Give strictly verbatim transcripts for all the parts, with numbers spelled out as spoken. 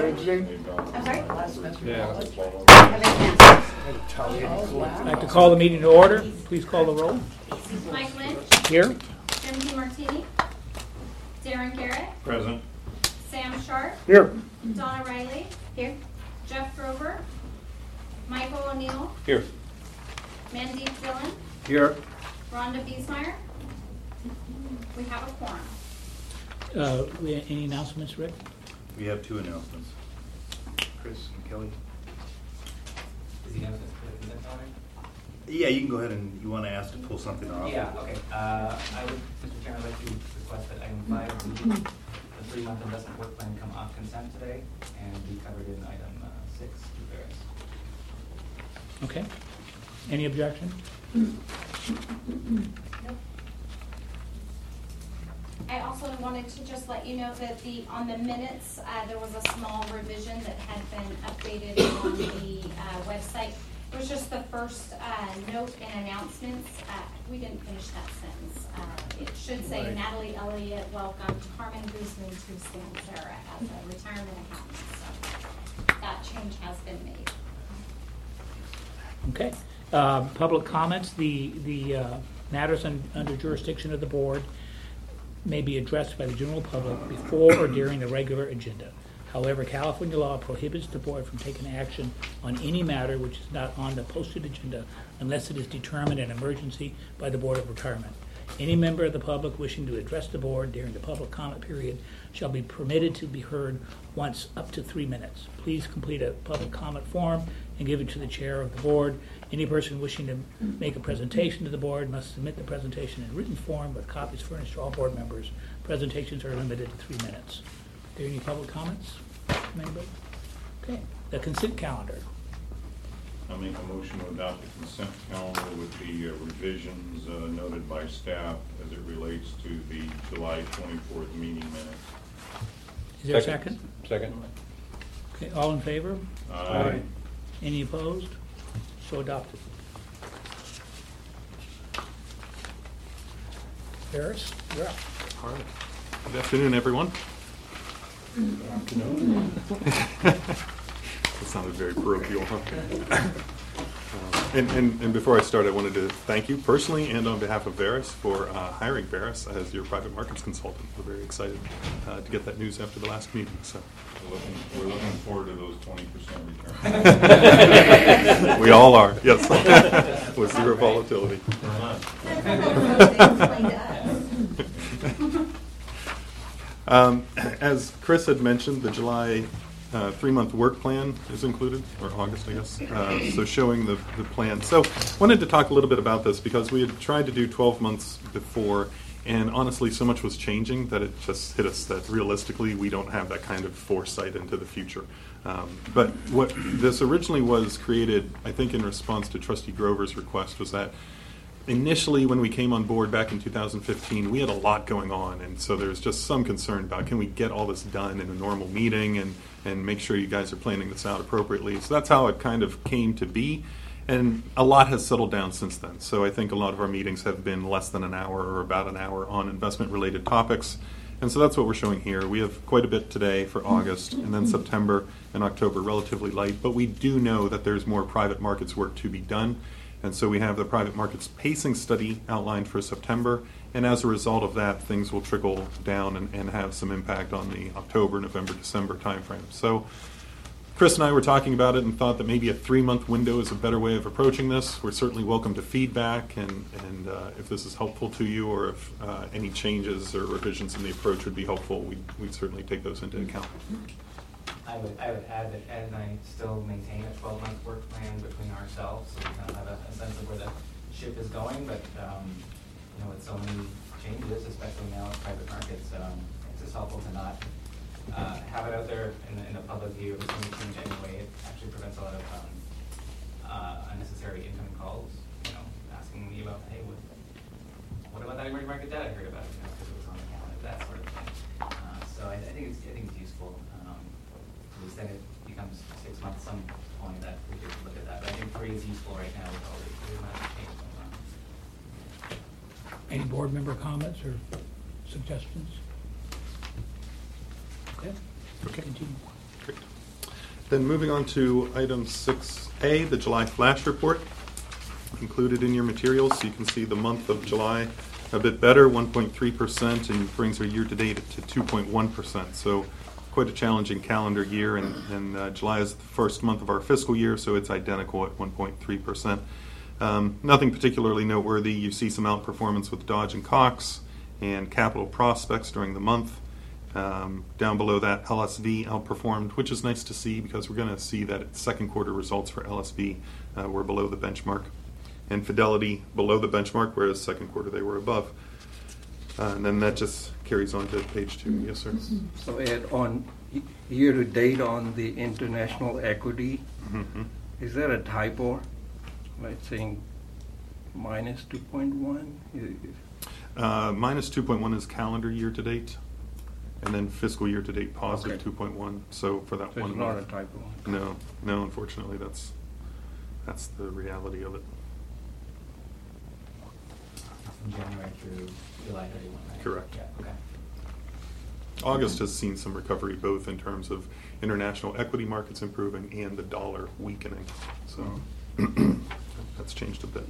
I'm sorry? Yeah. I'd like to call the meeting to order. Please call the roll. Mike Lynch. Here. Jim DiMartini. Darren Garrett. Present. Sam Sharp. Here. Donna Riley. Here. Jeff Grover. Michael O'Neill. Here. Mandeep Dillon. Here. Rhonda Biesmeyer. We have a quorum. Uh, we- any announcements, Rick? We have two announcements. Chris and Kelly. Is he announcing the consent calendar? Yeah, you can go ahead and you want to ask to pull something off. Yeah, okay. Uh, I would, Mister Chairman, I'd like to request that item five, the, the three-month investment work plan, come off consent today and be covered in item uh, six, various. Okay. Any objection? Nope. I also wanted to just let you know that the on the minutes uh, there was a small revision that had been updated on the uh, website. It was just the first uh, note and announcements. Uh, we didn't finish that sentence. Uh, it should say Right. Natalie Elliott welcomed Carmen Guzman to Scansera as a retirement accountant. So that change has been made. Okay. Uh, public comments. The the uh, matters un, under jurisdiction of the board may be addressed by the general public before or during the regular agenda. However, California law prohibits the board from taking action on any matter which is not on the posted agenda unless it is determined an emergency by the Board of Retirement. Any member of the public wishing to address the board during the public comment period shall be permitted to be heard once up to three minutes. Please complete a public comment form and give it to the chair of the board. Any person wishing to make a presentation to the board must submit the presentation in written form with copies furnished to all board members. Presentations are limited to three minutes. Are there any public comments from anybody? Okay. The consent calendar. I'll make a motion to adopt the consent calendar with the uh, revisions uh, noted by staff as it relates to the July twenty-fourth meeting minutes. Is there a second? Second. Okay. All in favor? Aye. Any opposed? So adopted. Harris, you're up. All right. Good afternoon, everyone. Good afternoon. That sounded very parochial, huh? Uh, and, and, and before I start, I wanted to thank you personally and on behalf of Veris for uh, hiring Veris as your private markets consultant. We're very excited uh, to get that news after the last meeting. So We're looking, we're looking forward to those twenty percent returns. we all are, yes, with zero volatility. Um, as Chris had mentioned, the July uh, three-month work plan is included, or August, I guess, uh, so showing the, the plan. So wanted to talk a little bit about this because we had tried to do twelve months before, and honestly, so much was changing that it just hit us that realistically we don't have that kind of foresight into the future. Um, but what this originally was created, I think in response to Trustee Grover's request, was that initially, when we came on board back in two thousand fifteen, we had a lot going on, and so there's just some concern about can we get all this done in a normal meeting and, and make sure you guys are planning this out appropriately. So that's how it kind of came to be, and a lot has settled down since then. So I think a lot of our meetings have been less than an hour or about an hour on investment-related topics, and so that's what we're showing here. We have quite a bit today for August, and then September and October relatively light, but we do know that there's more private markets work to be done. And so we have the private markets pacing study outlined for September, and as a result of that, things will trickle down and, and have some impact on the October, November, December timeframe. So Chris and I were talking about it and thought that maybe a three-month window is a better way of approaching this. We're certainly welcome to feedback, and, and uh, if this is helpful to you or if uh, any changes or revisions in the approach would be helpful, we'd, we'd certainly take those into account. I would, I would add that Ed and I still maintain a twelve-month work plan between ourselves, so we kind of have a, a sense of where the ship is going, but, um, you know, with so many changes, especially now in private markets, um, it's just helpful to not uh, have it out there in the, in the public view. If it's going to change anyway, it actually prevents a lot of um, uh, unnecessary incoming calls, you know, asking me about, hey, what, what about that emerging market debt I heard about, you know, because it was on the calendar, that sort of thing. Uh, so I, I think it's, I think it's useful. Then it becomes six months some point that we could look at that. But I think three is useful right now with all the amount of change going on. Any board member comments or suggestions? Okay. Okay. Continue. Great. Then moving on to item six A, the July flash report, included in your materials. So you can see the month of July a bit better, one point three percent, and brings our year-to-date to two point one percent. So quite a challenging calendar year, and, and uh, July is the first month of our fiscal year, so it's identical at one point three percent. Um, nothing particularly noteworthy. You see some outperformance with Dodge and Cox and Capital Prospects during the month. Um, down below that, L S V outperformed, which is nice to see because we're going to see that second quarter results for L S V uh, were below the benchmark. And Fidelity below the benchmark, whereas second quarter they were above. Uh, and then that just carries on to page two. Yes, sir? So Ed, on year to date on the international equity, Mm-hmm. is that a typo? Like saying minus two point one? Uh, minus two point one is calendar year to date, and then fiscal year to date positive Okay. two point one. So for that So one it's not a month. typo. No, no, unfortunately, that's that's the reality of it. From January through July thirty-one, right? Correct. Yeah, okay. August has seen some recovery both in terms of international equity markets improving and the dollar weakening. So that's changed a bit.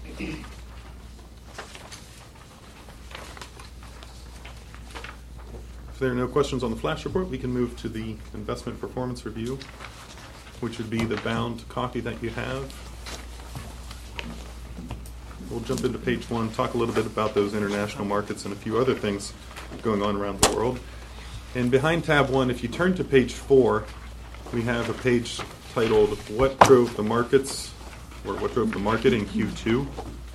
If there are no questions on the flash report, we can move to the investment performance review, which would be the bound copy that you have. We'll jump into page one, talk a little bit about those international markets and a few other things going on around the world. And behind tab one, if you turn to page four, we have a page titled What Drove the Markets, or What Drove the Market in Q two.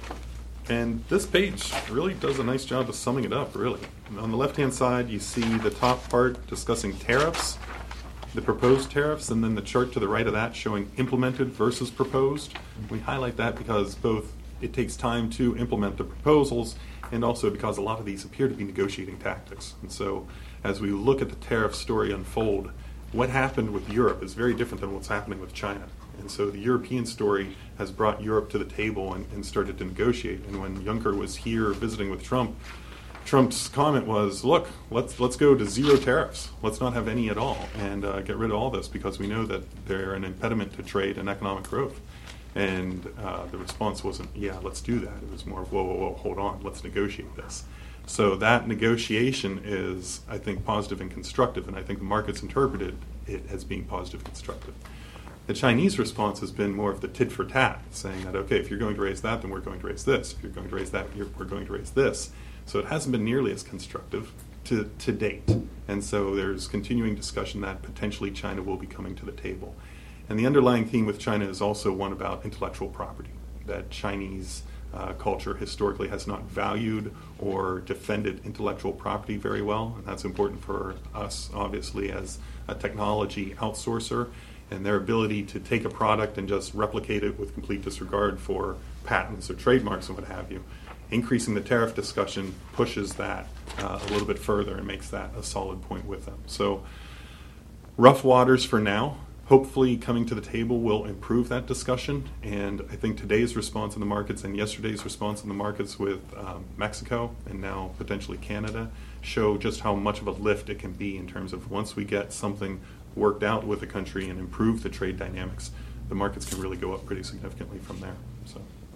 And this page really does a nice job of summing it up, really. And on the left-hand side, you see the top part discussing tariffs, the proposed tariffs, and then the chart to the right of that showing implemented versus proposed. We highlight that because both it takes time to implement the proposals, and also because a lot of these appear to be negotiating tactics. And so as we look at the tariff story unfold, what happened with Europe is very different than what's happening with China. And so the European story has brought Europe to the table and, and started to negotiate. And when Juncker was here visiting with Trump, Trump's comment was, look, let's let's go to zero tariffs. Let's not have any at all and uh, get rid of all this because we know that they're an impediment to trade and economic growth. And uh, the response wasn't, yeah, let's do that. It was more of, whoa, whoa, whoa, hold on, let's negotiate this. So that negotiation is, I think, positive and constructive, and I think the market's interpreted it as being positive and constructive. The Chinese response has been more of the tit for tat, saying that, okay, if you're going to raise that, then we're going to raise this. If you're going to raise that, you're, we're going to raise this. So it hasn't been nearly as constructive to, to date. And so there's continuing discussion that potentially China will be coming to the table. And the underlying theme with China is also one about intellectual property, that Chinese uh, culture historically has not valued or defended intellectual property very well. And that's important for us, obviously, as a technology outsourcer, and their ability to take a product and just replicate it with complete disregard for patents or trademarks and what have you. Increasing the tariff discussion pushes that uh, a little bit further and makes that a solid point with them. So rough waters for now. Hopefully coming to the table will improve that discussion, and I think today's response in the markets and yesterday's response in the markets with um, Mexico and now potentially Canada show just how much of a lift it can be in terms of once we get something worked out with the country and improve the trade dynamics, the markets can really go up pretty significantly from there. So,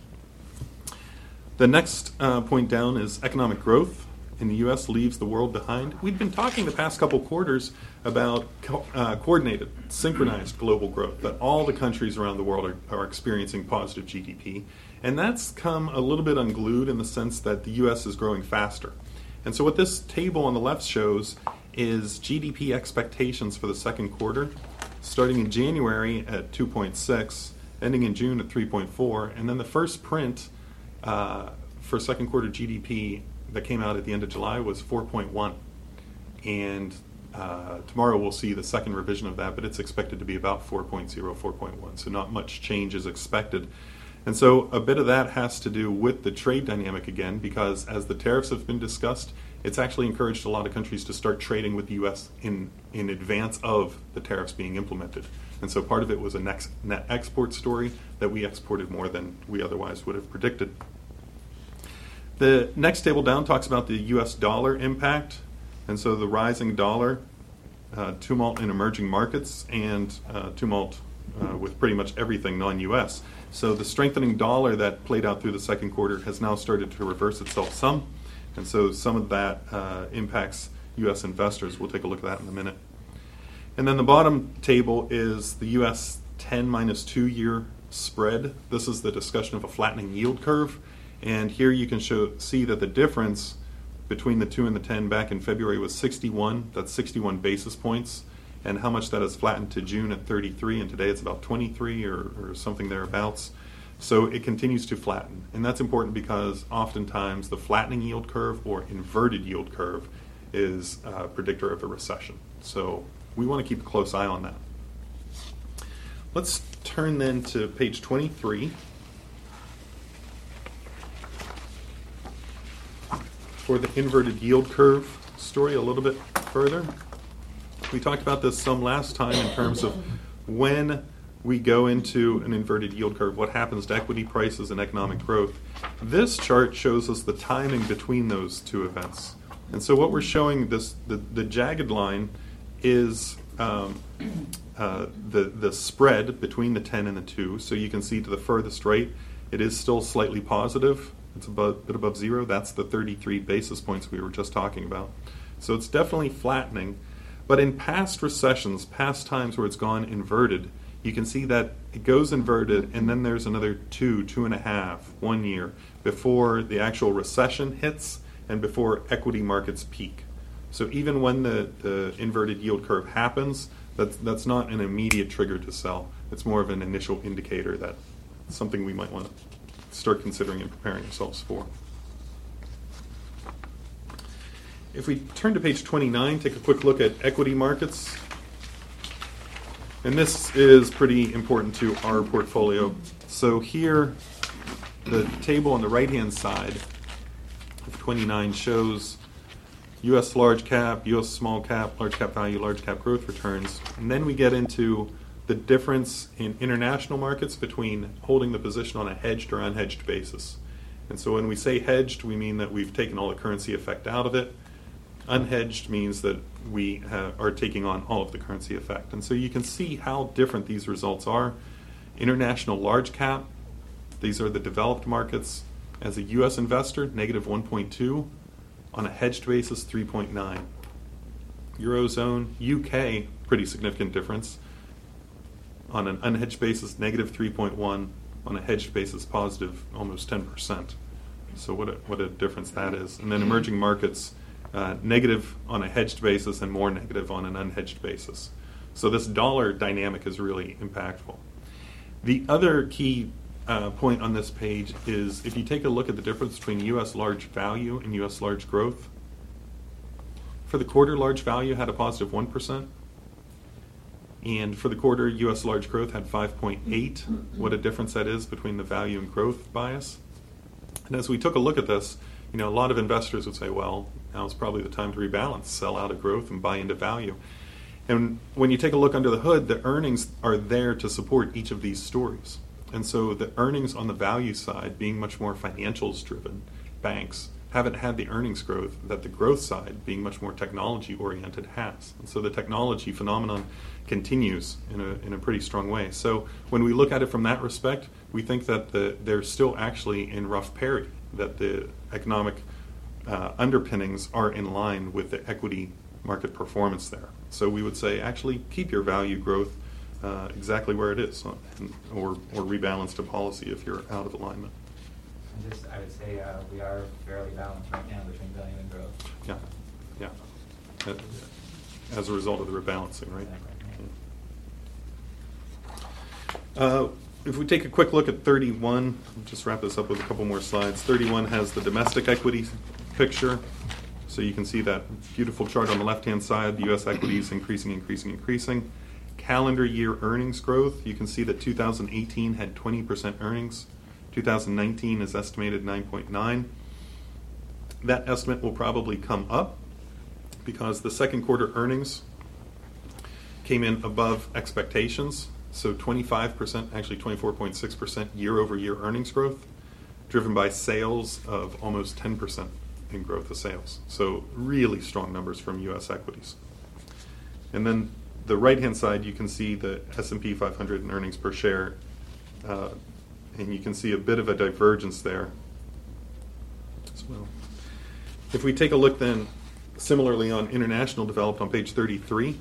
the next uh, point down is economic growth in the U S leaves the world behind. We've been talking the past couple quarters about co- uh, coordinated, synchronized global growth, that all the countries around the world are, are experiencing positive G D P. And that's come a little bit unglued in the sense that the U S is growing faster. And so what this table on the left shows is G D P expectations for the second quarter, starting in January at two point six, ending in June at three point four, and then the first print uh, for second quarter G D P that came out at the end of July was four point one. And uh, tomorrow we'll see the second revision of that, but it's expected to be about four point oh, four point one, so not much change is expected. And so a bit of that has to do with the trade dynamic again, because as the tariffs have been discussed, it's actually encouraged a lot of countries to start trading with the U S in, in advance of the tariffs being implemented. And so part of it was a net, net export story that we exported more than we otherwise would have predicted. The next table down talks about the U S dollar impact. And so the rising dollar uh, tumult in emerging markets and uh, tumult uh, with pretty much everything non-U S. So the strengthening dollar that played out through the second quarter has now started to reverse itself some, and so some of that uh, impacts U S investors. We'll take a look at that in a minute. And then the bottom table is the U S ten minus two year spread. This is the discussion of a flattening yield curve. And here you can show, see that the difference between the two and the ten back in February was sixty-one. That's sixty-one basis points. And how much that has flattened to June at thirty-three, and today it's about twenty-three or, or something thereabouts. So it continues to flatten. And that's important because oftentimes the flattening yield curve or inverted yield curve is a predictor of a recession. So we want to keep a close eye on that. Let's turn then to page twenty-three. For the inverted yield curve story a little bit further. We talked about this some last time in terms of when we go into an inverted yield curve, what happens to equity prices and economic growth. This chart shows us the timing between those two events. And so what we're showing, this the, the jagged line is um, uh, the, the spread between the ten and the two. So you can see to the furthest right, it is still slightly positive. It's about, a bit above zero. That's the thirty-three basis points we were just talking about. So it's definitely flattening. But in past recessions, past times where it's gone inverted, you can see that it goes inverted and then there's another two, two and a half, one year before the actual recession hits and before equity markets peak. So even when the, the inverted yield curve happens, that's, that's not an immediate trigger to sell. It's more of an initial indicator that it's something we might want to start considering and preparing ourselves for. If we turn to page twenty-nine, take a quick look at equity markets. And this is pretty important to our portfolio. So here, the table on the right-hand side of twenty-nine shows U S large cap, U S small cap, large cap value, large cap growth returns. And then we get into the difference in international markets between holding the position on a hedged or unhedged basis. And so when we say hedged, we mean that we've taken all the currency effect out of it. Unhedged means that we ha- are taking on all of the currency effect. And so you can see how different these results are. International large cap, these are the developed markets. As a U S investor, negative one point two. On a hedged basis, three point nine. Eurozone, U K, pretty significant difference. On an unhedged basis, negative three point one. On a hedged basis, positive almost ten percent. So what a, what a difference that is. And then emerging markets, uh, negative on a hedged basis and more negative on an unhedged basis. So this dollar dynamic is really impactful. The other key uh, point on this page is if you take a look at the difference between U S large value and U S large growth. For the quarter, large value had a positive one percent. And for the quarter, U S large growth had five point eight. What a difference that is between the value and growth bias. And as we took a look at this, you know, a lot of investors would say, well, now's probably the time to rebalance, sell out of growth and buy into value. And when you take a look under the hood, the earnings are there to support each of these stories. And so the earnings on the value side, being much more financials driven, banks haven't had the earnings growth that the growth side, being much more technology oriented, has. And so the technology phenomenon continues in a in a pretty strong way. So when we look at it from that respect, we think that the, they're still actually in rough parity, that the economic uh, underpinnings are in line with the equity market performance there. So we would say actually keep your value growth uh, exactly where it is, or, or rebalance to policy if you're out of alignment. And just, I would say uh, we are fairly balanced right now between value and growth. Yeah, yeah. Uh, As a result of the rebalancing, right? Uh, if we take a quick look at thirty-one, I'll just wrap this up with a couple more slides. thirty-one has the domestic equity picture. So you can see that beautiful chart on the left-hand side, the U S equities increasing, increasing, increasing. Calendar year earnings growth, you can see that two thousand eighteen had twenty percent earnings. two thousand nineteen is estimated nine point nine. That estimate will probably come up because the second quarter earnings came in above expectations. So twenty-five percent, actually twenty-four point six percent year over year earnings growth, driven by sales of almost ten percent in growth of sales. So really strong numbers from U S equities. And then the right-hand side, you can see the S and P five hundred in earnings per share, uh, and you can see a bit of a divergence there as well. If we take a look then similarly on international developed on page thirty-three,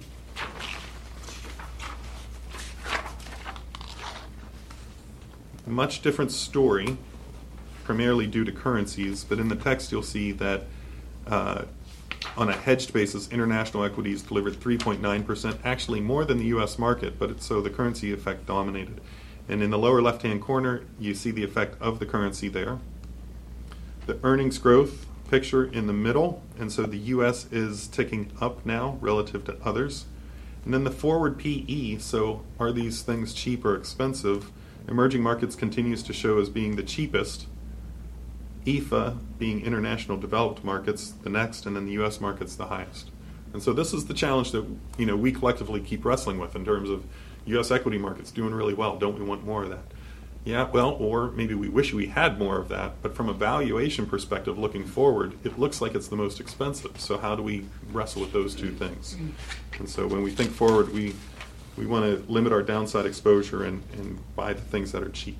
much different story, primarily due to currencies, but in the text you'll see that uh, on a hedged basis, international equities delivered three point nine percent, actually more than the U S market, but it's, so the currency effect dominated. And in the lower left-hand corner, you see the effect of the currency there. The earnings growth picture in the middle, and so the U S is ticking up now relative to others. And then the forward P E, so are these things cheap or expensive? Emerging markets continues to show as being the cheapest, I F A being international developed markets the next, and then the U S markets the highest. And so this is the challenge that, you know, we collectively keep wrestling with in terms of U S equity markets doing really well. Don't we want more of that? Yeah, well, or maybe we wish we had more of that, but from a valuation perspective looking forward, it looks like it's the most expensive. So how do we wrestle with those two things? And so when we think forward, we we want to limit our downside exposure and, and buy the things that are cheap.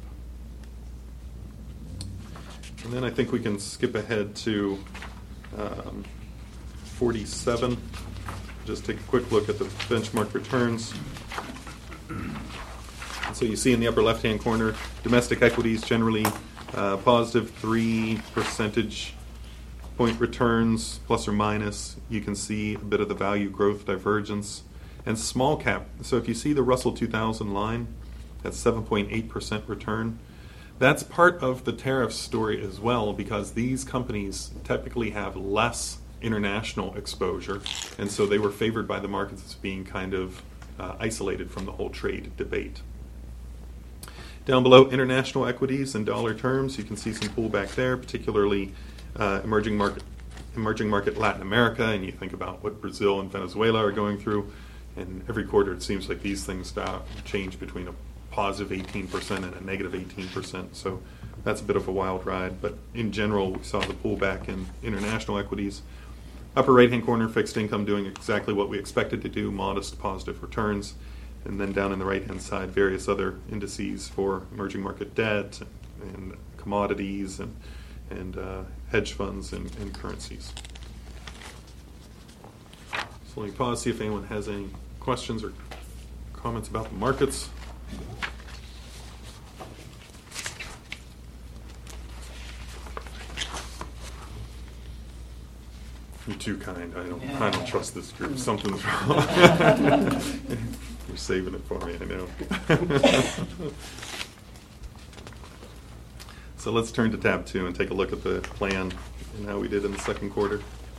And then I think we can skip ahead to um, forty-seven. Just take a quick look at the benchmark returns. And so you see in the upper left-hand corner, domestic equities generally uh, positive three percentage point returns, plus or minus. You can see a bit of the value growth divergence. And small cap, so if you see the Russell two thousand line, that's seven point eight percent return. That's part of the tariff story as well, because these companies typically have less international exposure, and so they were favored by the markets as being kind of uh, isolated from the whole trade debate. Down below, international equities in dollar terms, you can see some pullback there, particularly uh, emerging market, emerging market Latin America, and you think about what Brazil and Venezuela are going through. And every quarter it seems like these things stop, change between a positive eighteen percent and a negative eighteen percent. So that's a bit of a wild ride. But in general, we saw the pullback in international equities. Upper right-hand corner, fixed income doing exactly what we expected to do, modest positive returns. And then down in the right-hand side, various other indices for emerging market debt and, and commodities and, and uh, hedge funds and, and currencies. So let me pause, see if anyone has any questions or comments about the markets. You're too kind. I don't. I don't trust this group. Something's wrong. You're saving it for me. I know. So let's turn to tab two and take a look at the plan and how we did in the second quarter.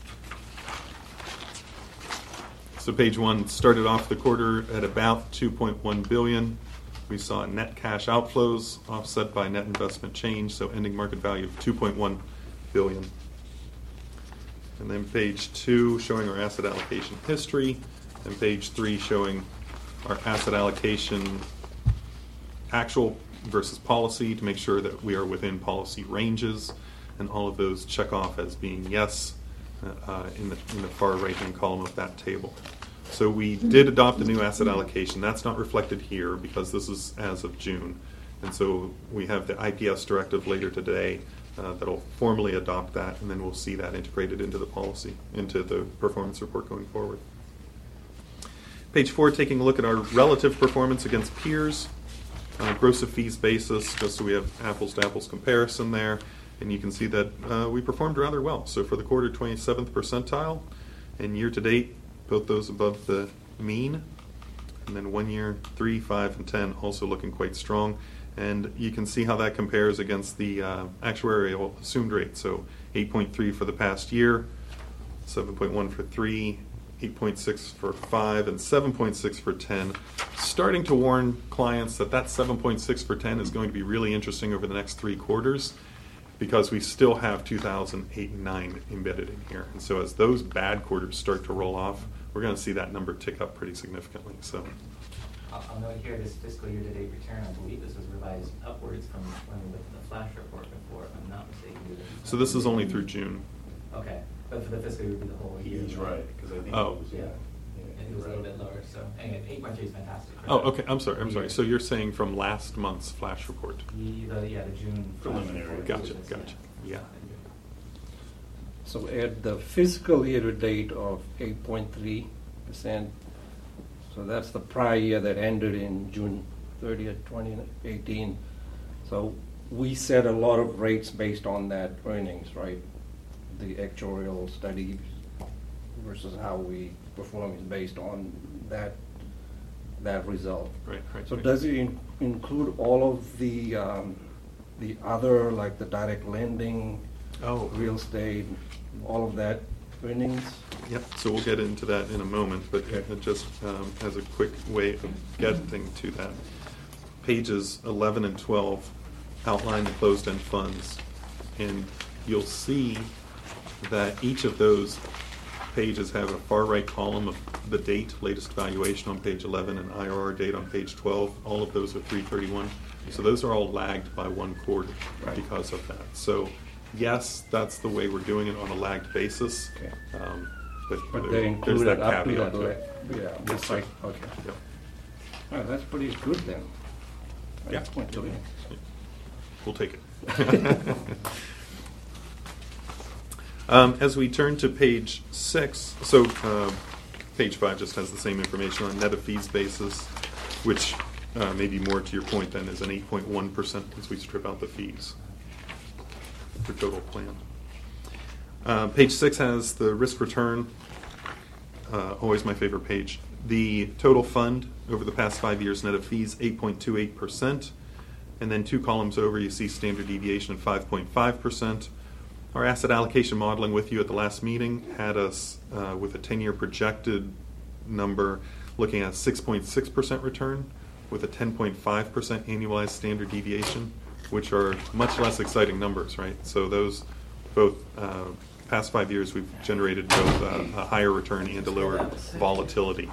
So page one started off the quarter at about two point one billion dollars. We saw net cash outflows offset by net investment change, so ending market value of two point one billion dollars. And then page two showing our asset allocation history, and page three showing our asset allocation actual versus policy to make sure that we are within policy ranges, and all of those check off as being yes uh, in the in the far right-hand column of that table. So we did adopt a new asset allocation. That's not reflected here because this is as of June. And so we have the I P S directive later today uh, that will formally adopt that, and then we'll see that integrated into the policy, into the performance report going forward. Page four, taking a look at our relative performance against peers on a gross of fees basis, just so we have apples to apples comparison there. And you can see that uh, we performed rather well. So for the quarter, twenty-seventh percentile, and year to date, both those above the mean. And then one year, three, five, and ten also looking quite strong. And you can see how that compares against the uh, actuarial assumed rate. So eight point three for the past year, seven point one for three, eight point six for five, and seven point six for ten. Starting to warn clients that that seven point six for ten is going to be really interesting over the next three quarters, because we still have two thousand eight and nine embedded in here. And so as those bad quarters start to roll off, we're going to see that number tick up pretty significantly. So, I'll, I'll note here this fiscal year-to-date return, I believe this was revised upwards from when we looked at the flash report before, if I'm not mistaken. so this is only through June. Okay, but for the fiscal year, it would be the whole year. He's right, because I think Oh. it was, yeah. Yeah. it was a little bit lower, so, anyway, eight point three is fantastic. for Oh, the- okay, I'm sorry, I'm for sorry. the So year. you're saying from last month's flash report? The, the- yeah, the June. Preliminary. Gotcha, gotcha, yeah. So at the fiscal year to date of eight point three percent, so that's the prior year that ended in June thirtieth, twenty eighteen. So we set a lot of rates based on that earnings, right? The actuarial study versus how we perform is based on that, that result. Right, right. So right. does it in- include all of the, um, the other, like the direct lending, Oh. real estate, all of that earnings? Yep, so we'll get into that in a moment, but Okay. uh, just um, as a quick way of getting to that, pages eleven and twelve outline the closed-end funds, and you'll see that each of those pages have a far-right column of the date, latest valuation on page eleven, and I R R date on page twelve. All of those are three thirty-one. So those are all lagged by one quarter Right. because of that. So yes, that's the way we're doing it on a lagged basis. Okay. Um, But But there- they there's included that up to caveat that, to it. le- yeah, Yes, just sir. like, okay. Yep. Oh, that's pretty good then. Yeah. Eight point three. We'll take it. Um, As we turn to page six, so uh, page five just has the same information on net of fees basis, which uh, may be more to your point then is an eight point one percent as we strip out the fees for total plan. Uh, Page six has the risk return, uh, always my favorite page. The total fund over the past five years net of fees, eight point two eight percent. And then two columns over, you see standard deviation of five point five percent. Our asset allocation modeling with you at the last meeting had us uh, with a ten-year projected number looking at six point six percent return with a ten point five percent annualized standard deviation, which are much less exciting numbers, right? So those both uh, past five years we've generated both uh, a higher return and a lower volatility,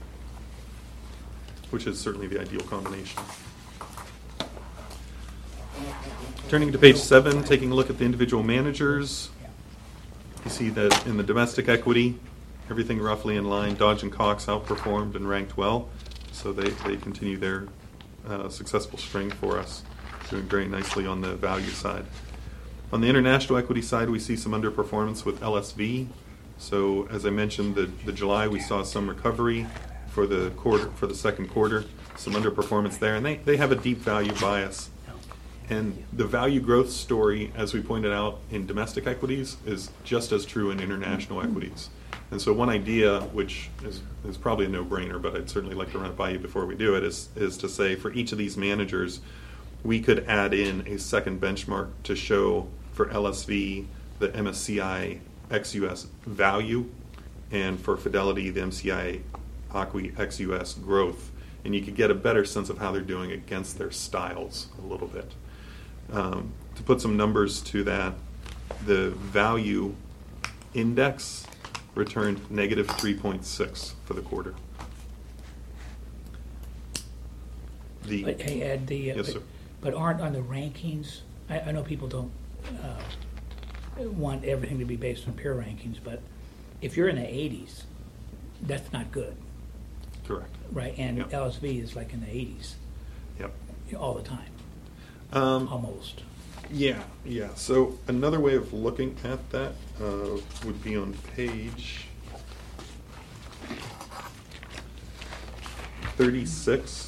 which is certainly the ideal combination. Turning to page seven, taking a look at the individual managers, you see that in the domestic equity, everything roughly in line. Dodge and Cox outperformed and ranked well, so they, they continue their uh, successful string for us, doing very nicely on the value side. On the international equity side, we see some underperformance with L S V. So as I mentioned, the, the July we saw some recovery for the quarter, for the second quarter, some underperformance there, and they, they have a deep value bias. And the value growth story, as we pointed out in domestic equities, is just as true in international equities. And so one idea, which is, is probably a no-brainer, but I'd certainly like to run it by you before we do it, is, is to say for each of these managers, we could add in a second benchmark to show for L S V the M S C I ex U S value, and for Fidelity the M C I A Aqui ex U S growth. And you could get a better sense of how they're doing against their styles a little bit. Um, to put some numbers to that, the value index returned negative three point six for the quarter. The, But hey, Ed, the, uh, Yes, but- sir. but aren't on the rankings, I, I know people don't uh, want everything to be based on peer rankings, but if you're in the eighties, that's not good, correct. right? And Yep. L S V is like in the eighties Yep. all the time, Um, almost. Yeah, yeah. So another way of looking at that uh, would be on page thirty-six.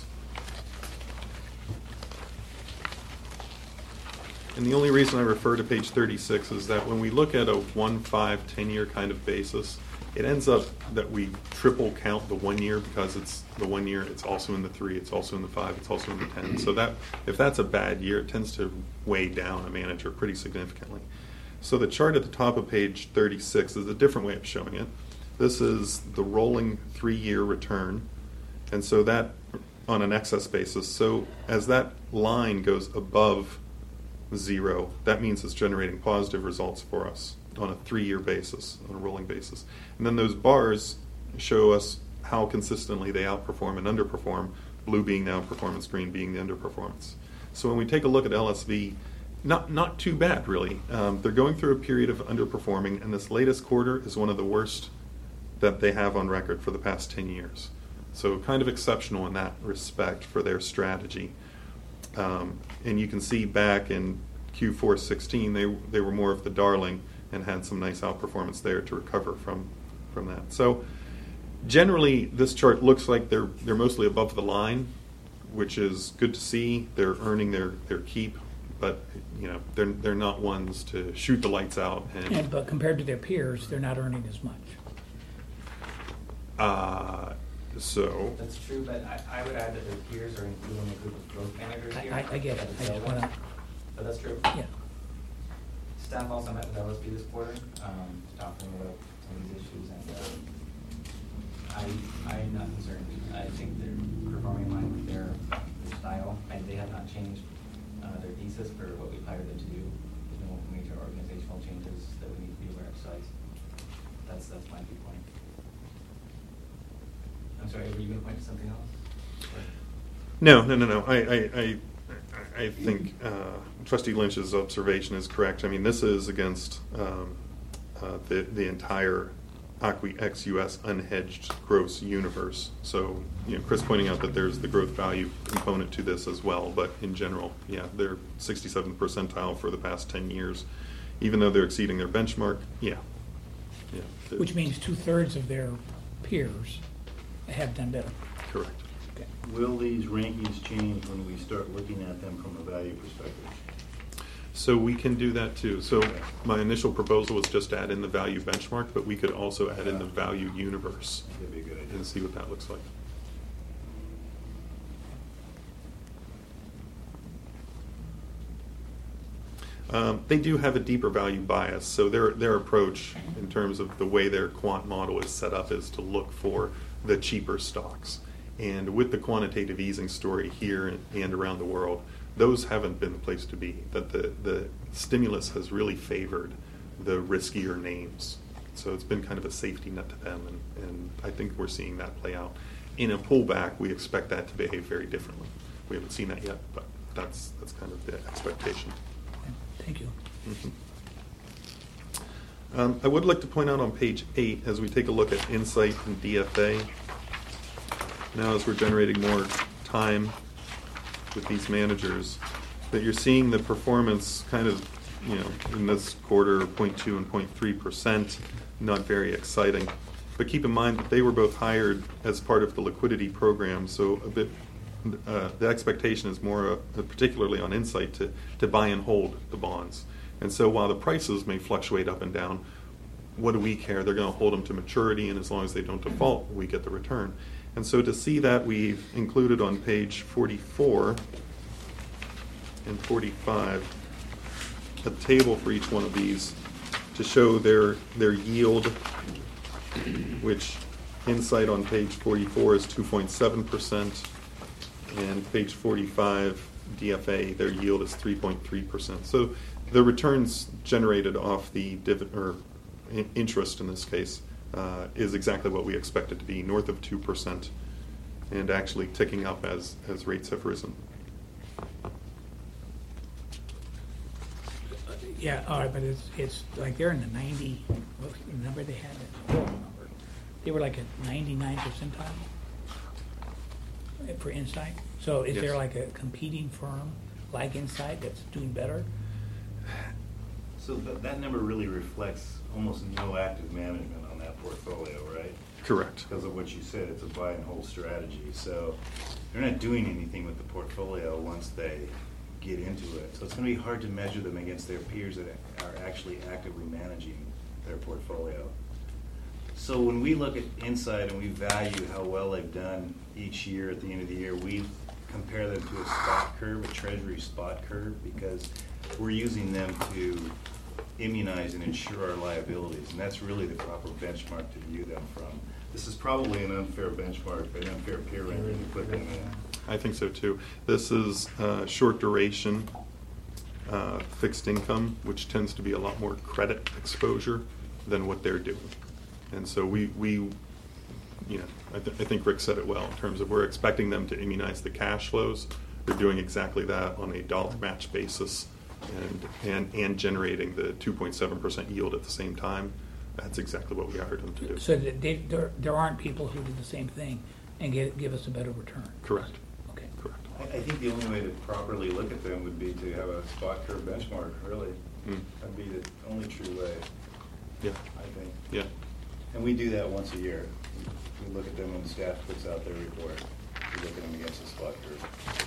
And the only reason I refer to page thirty-six is that when we look at a one, five, ten-year kind of basis, it ends up that we triple count the one year because it's the one year, it's also in the three, it's also in the five, it's also in the ten. So that if that's a bad year, it tends to weigh down a manager pretty significantly. So the chart at the top of page thirty-six is a different way of showing it. This is the rolling three-year return, and so that on an excess basis. So as that line goes above zero, that means it's generating positive results for us on a three-year basis, on a rolling basis. And then those bars show us how consistently they outperform and underperform, blue being the outperformance, green being the underperformance. So when we take a look at L S V, not not too bad, really. Um, they're going through a period of underperforming, and this latest quarter is one of the worst that they have on record for the past ten years. So kind of exceptional in that respect for their strategy. Um, and you can see back in Q four sixteen, they they were more of the darling and had some nice outperformance there to recover from from that. So generally, this chart looks like they're they're mostly above the line, which is good to see. They're earning their, their keep, but you know they're they're not ones to shoot the lights out. And, And, but compared to their peers, they're not earning as much. uh, so That's true, but I, I would add that their peers are included in the group of growth managers I, here. I, I get it. that I it's just relevant. want to, But that's true. yeah. Staff also met with L S P this quarter, um, talking about some of these issues, and um, I, I'm not concerned. I think they're performing in line with their, their style, and they have not changed uh, their thesis for what we've hired them to do. There's no major organizational changes that we need to be aware of, so I, that's, that's my viewpoint. I'm sorry, were you going to point to something else? Or- no, no, no, no. I I, I, I think uh, Trustee Lynch's observation is correct. I mean, this is against um, uh, the the entire Acqui ex-U S unhedged gross universe. So, you know, Chris pointing out that there's the growth value component to this as well, but in general, yeah, they're sixty-seventh percentile for the past ten years. Even though they're exceeding their benchmark, yeah. yeah they're- Which means two-thirds of their peers have done better. Correct. Okay. Will these rankings change when we start looking at them from a value perspective? So we can do that too. So my initial proposal was just to add in the value benchmark, but we could also add in the value universe That'd be a good idea. and see what that looks like. Um, they do have a deeper value bias, so their their approach in terms of the way their quant model is set up is to look for the cheaper stocks. And with the quantitative easing story here and around the world, those haven't been the place to be. That the, the stimulus has really favored the riskier names. So it's been kind of a safety net to them, and, and I think we're seeing that play out. In a pullback, we expect that to behave very differently. We haven't seen that yet, but that's that's kind of the expectation. Thank you. Mhm. Um, I would like to point out on page eight, as we take a look at Insight and D F A, now as we're generating more time with these managers, that you're seeing the performance kind of, you know, in this quarter, zero point two and zero point three percent, not very exciting. But keep in mind that they were both hired as part of the liquidity program, so a bit, uh, the expectation is more, uh, particularly on Insight, to, to buy and hold the bonds. And so while the prices may fluctuate up and down, what do we care? They're going to hold them to maturity, and as long as they don't default, we get the return. And so to see that, we've included on page forty-four and forty-five a table for each one of these to show their their yield, which Insight on page forty-four is two point seven percent, and page forty-five, D F A, their yield is three point three percent. So the returns generated off the div- or in- interest in this case uh, is exactly what we expect it to be, north of two percent, and actually ticking up as, as rates have risen. Yeah, all right, but it's, it's like they're in the ninety, what was the number they had? It's a horrible number. They were like a ninety-nine percentile for Insight. So is there Yes. like a competing firm like Insight that's doing better? So that, that number really reflects almost no active management on that portfolio, right? Correct. Because of what you said, it's a buy and hold strategy. So they're not doing anything with the portfolio once they get into it. So it's going to be hard to measure them against their peers that are actually actively managing their portfolio. So when we look at Insight and we value how well they've done each year at the end of the year, we compare them to a spot curve, a treasury spot curve, because we're using them to immunize and insure our liabilities, and that's really the proper benchmark to view them from. This is probably an unfair benchmark, an unfair peer ranking to put them in. I think so too. This is uh, short duration uh, fixed income, which tends to be a lot more credit exposure than what they're doing. And so we, we you know, I, th- I think Rick said it well in terms of we're expecting them to immunize the cash flows. They're doing exactly that on a dollar match basis and and, and generating the two point seven percent yield at the same time. That's exactly what we hired him to do. So that they, there, there aren't people who do the same thing and get, give us a better return? Correct. Okay. Correct. I, I think the only way to properly look at them would be to have a spot curve benchmark, really. Mm. That'd be the only true way, Yeah. I think. Yeah. And we do that once a year. We look at them when the staff puts out their report. We look at them against the spot curve.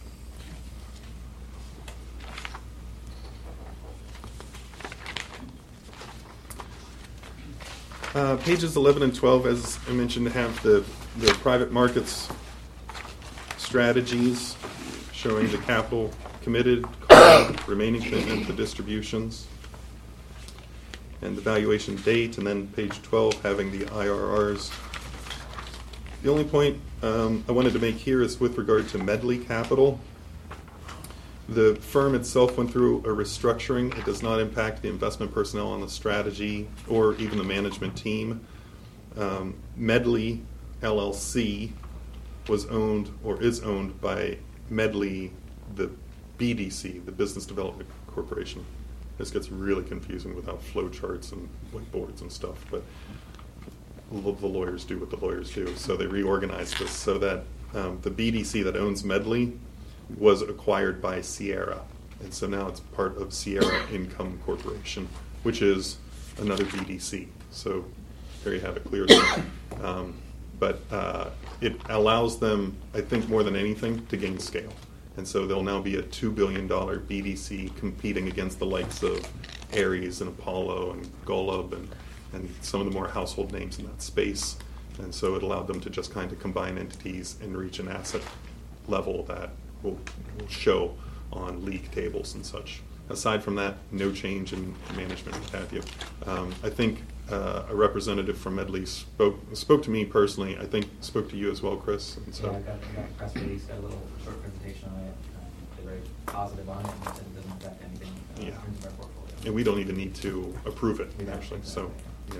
Uh, pages eleven and twelve, as I mentioned, have the, the private markets strategies showing the capital committed, call, remaining commitment, the distributions, and the valuation date, and then page twelve having the I R Rs. The only point um, I wanted to make here is with regard to Medley Capital. The firm itself went through a restructuring. It does not impact the investment personnel on the strategy or even the management team. Um, Medley L L C was owned or is owned by Medley, the B D C, the Business Development Corporation. This gets really confusing without flow charts and whiteboards and stuff, but the lawyers do what the lawyers do. So they reorganized this so that um, the B D C that owns Medley was acquired by Sierra. And so now it's part of Sierra Income Corporation, which is another B D C. So there you have it clear. Um, but uh, it allows them, I think more than anything, to gain scale. And so they'll now be a two billion dollars B D C competing against the likes of Ares and Apollo and Golub and, and some of the more household names in that space. And so it allowed them to just kind of combine entities and reach an asset level that will, will show on league tables and such. Aside from that, no change in management, what have you. Um, I think uh, a representative from Medley spoke spoke to me personally. I think spoke to you as well, Chris. And so, Yeah, I got, I got a press release, got a little short presentation on it. Um, they're very positive on it, and said it doesn't affect anything uh, Yeah. in terms of our portfolio. and we don't even need to approve it, We don't. actually. So, yeah.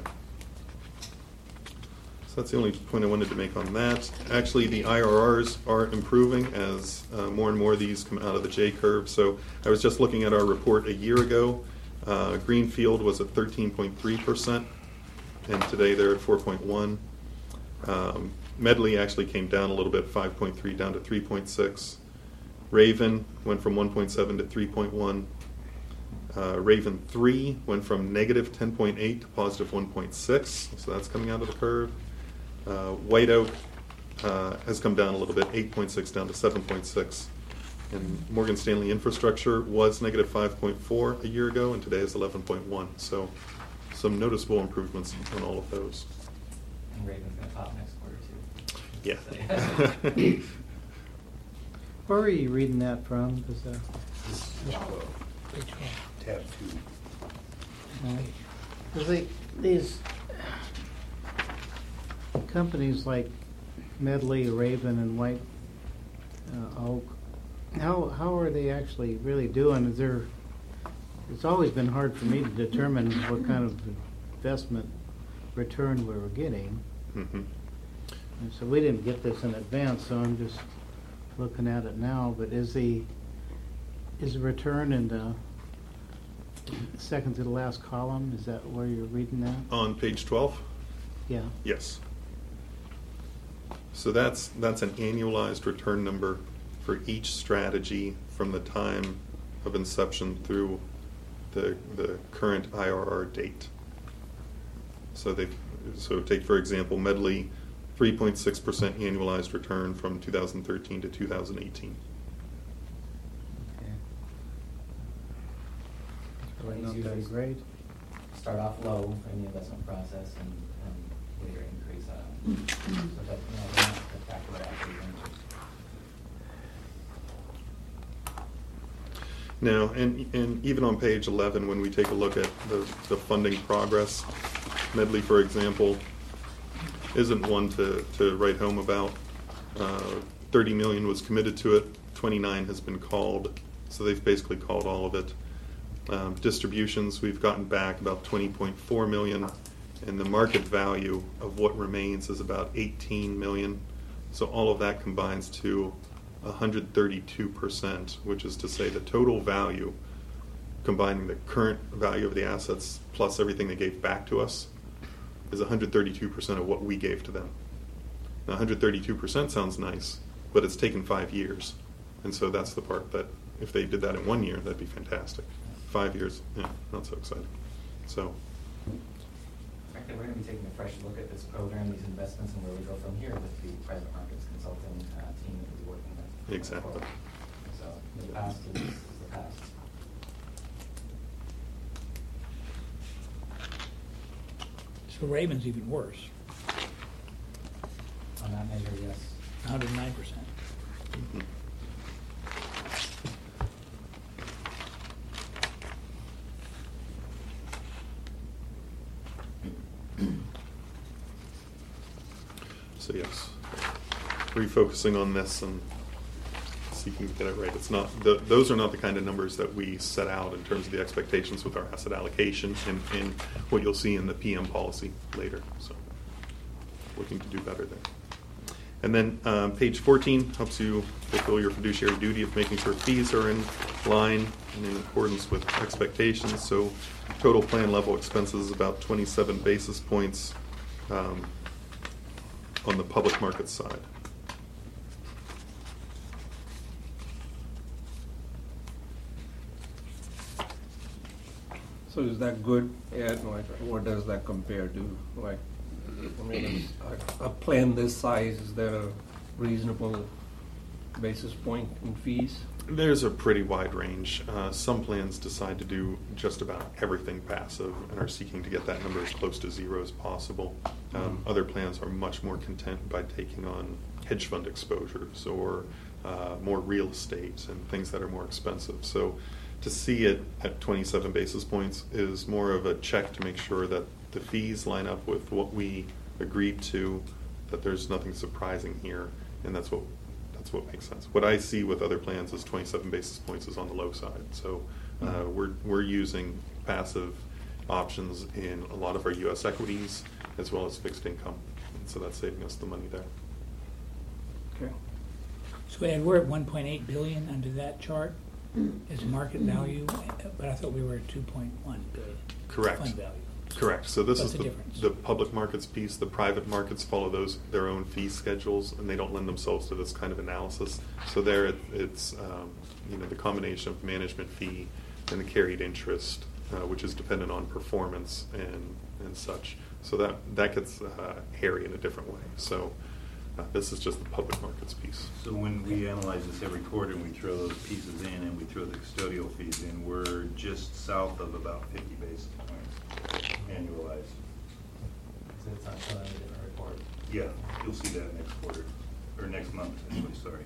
So that's the only point I wanted to make on that. Actually, the I R Rs are improving as uh, more and more of these come out of the J-curve. So I was just looking at our report a year ago. Uh, Greenfield was at thirteen point three percent, and today they're at four point one. Um, Medley actually came down a little bit, five point three down to three point six. Raven went from one point seven to three point one. Uh, Raven three went from negative ten point eight to positive one point six, so that's coming out of the curve. Uh, White Oak uh, has come down a little bit, eight point six down to seven point six. And Morgan Stanley Infrastructure was negative five point four a year ago, and today is eleven point one. So some noticeable improvements on all of those. And Raven's going to pop next quarter, too. Yeah. Where are you reading that from? Is that, Page twelve. Tab two. Because they, these companies like Medley, Raven, and White uh, Oak, how how are they actually really doing? Is there? It's always been hard for me to determine what kind of investment return we were getting. Mm-hmm. And so we didn't get this in advance, so I'm just looking at it now. But is the is the return in the second to the last column? Is that where you're reading that? On page twelve? Yeah. Yes. So that's that's an annualized return number for each strategy from the time of inception through the the current I R R date. So they so take for example Medley, three point six percent annualized return from two thousand thirteen to two thousand eighteen. Okay. Well, Probably these not that usually great. Start off low in the investment process and, and later increase. Uh, so that, you know, they're not spectacular actually. Now, and, and even on page eleven, when we take a look at the, the funding progress, Medley, for example, isn't one to, to write home about. Uh, thirty million was committed to it, twenty-nine has been called, so they've basically called all of it. Um, distributions, we've gotten back about twenty point four million, and the market value of what remains is about eighteen million. So all of that combines to one hundred thirty-two percent, which is to say the total value, combining the current value of the assets plus everything they gave back to us, is one hundred thirty-two percent of what we gave to them. Now, one hundred thirty-two percent sounds nice, but it's taken five years. And so that's the part that if they did that in one year, that'd be fantastic. Five years, yeah, not so exciting. So, Frankly, we're going to be taking a fresh look at this program, these investments, and where we go from here with the private markets consulting uh, team that we'll be working with. Exactly. So the past is, is the past. So Raven's even worse, On that measure, yes. one hundred nine percent. mhm. So yes, refocusing on this and seeking to get it right. It's not, the, those are not the kind of numbers that we set out in terms of the expectations with our asset allocation and, and what you'll see in the P M policy later. So looking to do better there. And then um, page fourteen helps you fulfill your fiduciary duty of making sure fees are in line and in accordance with expectations. So total plan level expenses is about twenty-seven basis points um, on the public market side. So is that good, Ed? Like, what does that compare to? Like, I mean, a, a plan this size, is there a reasonable basis point in fees? There's a pretty wide range. Uh, some plans decide to do just about everything passive and are seeking to get that number as close to zero as possible. Um, other plans are much more content by taking on hedge fund exposures or uh, more real estate and things that are more expensive. So to see it at twenty-seven basis points is more of a check to make sure that the fees line up with what we agreed to, that there's nothing surprising here, and that's what that's what makes sense. What I see with other plans is twenty-seven basis points is on the low side. So uh, we're we're using passive options in a lot of our U S equities as well as fixed income, and so that's saving us the money there. Okay. So Ed, we're at one point eight billion under that chart as market value, but I thought we were at two point one billion. Correct. Fund value. Correct. So this What's is the the, difference? the public markets piece. The private markets follow those their own fee schedules, and they don't lend themselves to this kind of analysis. So there, it, it's um, you know the combination of management fee and the carried interest, uh, which is dependent on performance and and such. So that that gets uh, hairy in a different way. So uh, this is just the public markets piece. So when we analyze this every quarter and we throw those pieces in and we throw the custodial fees in, we're just south of about fifty basis points annualized. So it's not shown in a different report. Yeah, you'll see that next quarter, or next month, actually, sorry.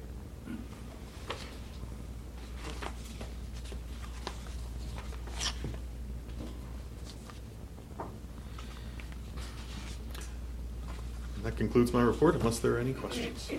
And that concludes my report, unless there are any questions.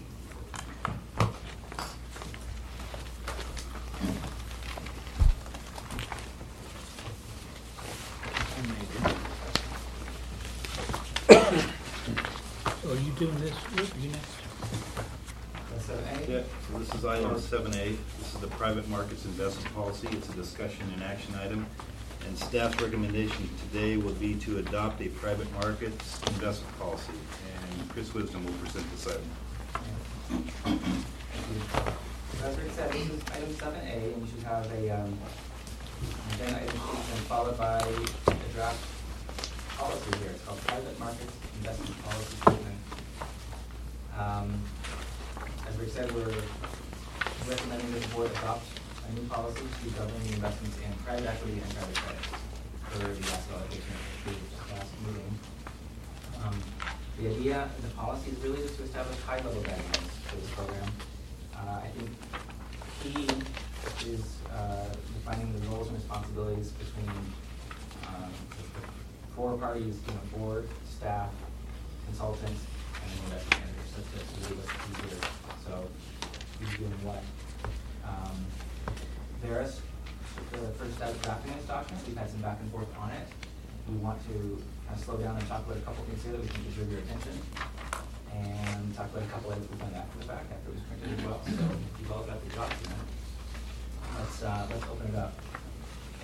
So are you doing this, Rick? Are you next? That's seven A? Yeah, so this is item seven A. This is the private markets investment policy. It's a discussion and action item. And staff's recommendation today will be to adopt a private markets investment policy. And Chris Wisdom will present this item. Thank you. As Rick said, this is item seven A, and you should have a, um, agenda item sheet and followed by a draft policy here. It's called Private Markets Investment Policy Statement. Um, as Rick said, we're recommending that the board adopt a new policy to govern the investments in private equity and private credit for the asset allocation approved last meeting. Um, the idea of the policy is really just to establish high-level guidelines for this program. Uh, I think key is uh, defining the roles and responsibilities between um, the four parties, you know, board, staff, consultants, and the investment managers. That's that's really what's key here. So who's doing what? Um, Veris, the first step of drafting this document, we've had some back and forth on it. We want to kind of slow down and talk about a couple things here that we think deserve your attention, and talk about a couple items we've done after the fact, after it was printed as well. So if you've all got the document, let's uh, let's open it up.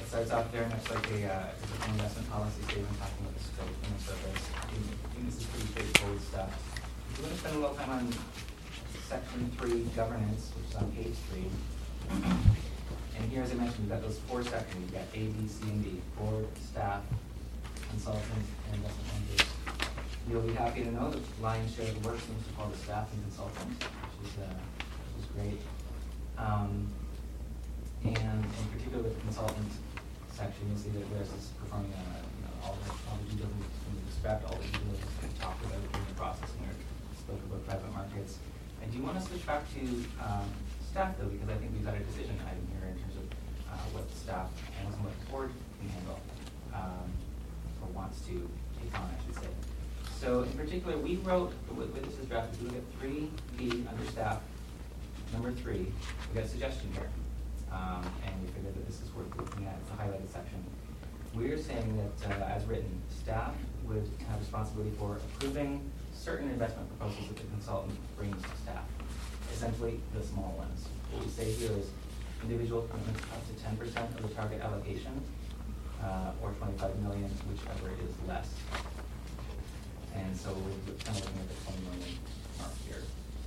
It starts out there much like a uh, typical investment policy statement talking about the scope and the purpose. I think this is pretty straightforward stuff. If you want to spend a little time on section three, governance, which is on page three. And here, as I mentioned, we've got those four sections. We've got A, B, C, and D, board, staff, consultants, and investment managers. You'll be happy to know that the lion's share of the work seems to fall to staff and consultants, which is, uh, which is great. Um, and in particular with the consultant section, you'll see that there's this performing uh, you know, all the all the due diligence we expect, all the due diligence we talked about during the process when we spoke about private markets. I do want to switch back to um, staff though, because I think we've got a decision item here in terms of uh, what the staff and what the board can handle um, or wants to take on, I should say. So in particular, we wrote, with this is drafted, we look at three B under staff, number three, we got a suggestion here. Um, and we figured that this is worth looking at, it's a highlighted section. We're saying that, uh, as written, staff would have responsibility for approving certain investment proposals that the consultant brings to staff, essentially the small ones. What we say here is individual commitments up to ten percent of the target allocation, uh, or twenty-five million, whichever is less. And so we're kind of looking at the twenty million mark here.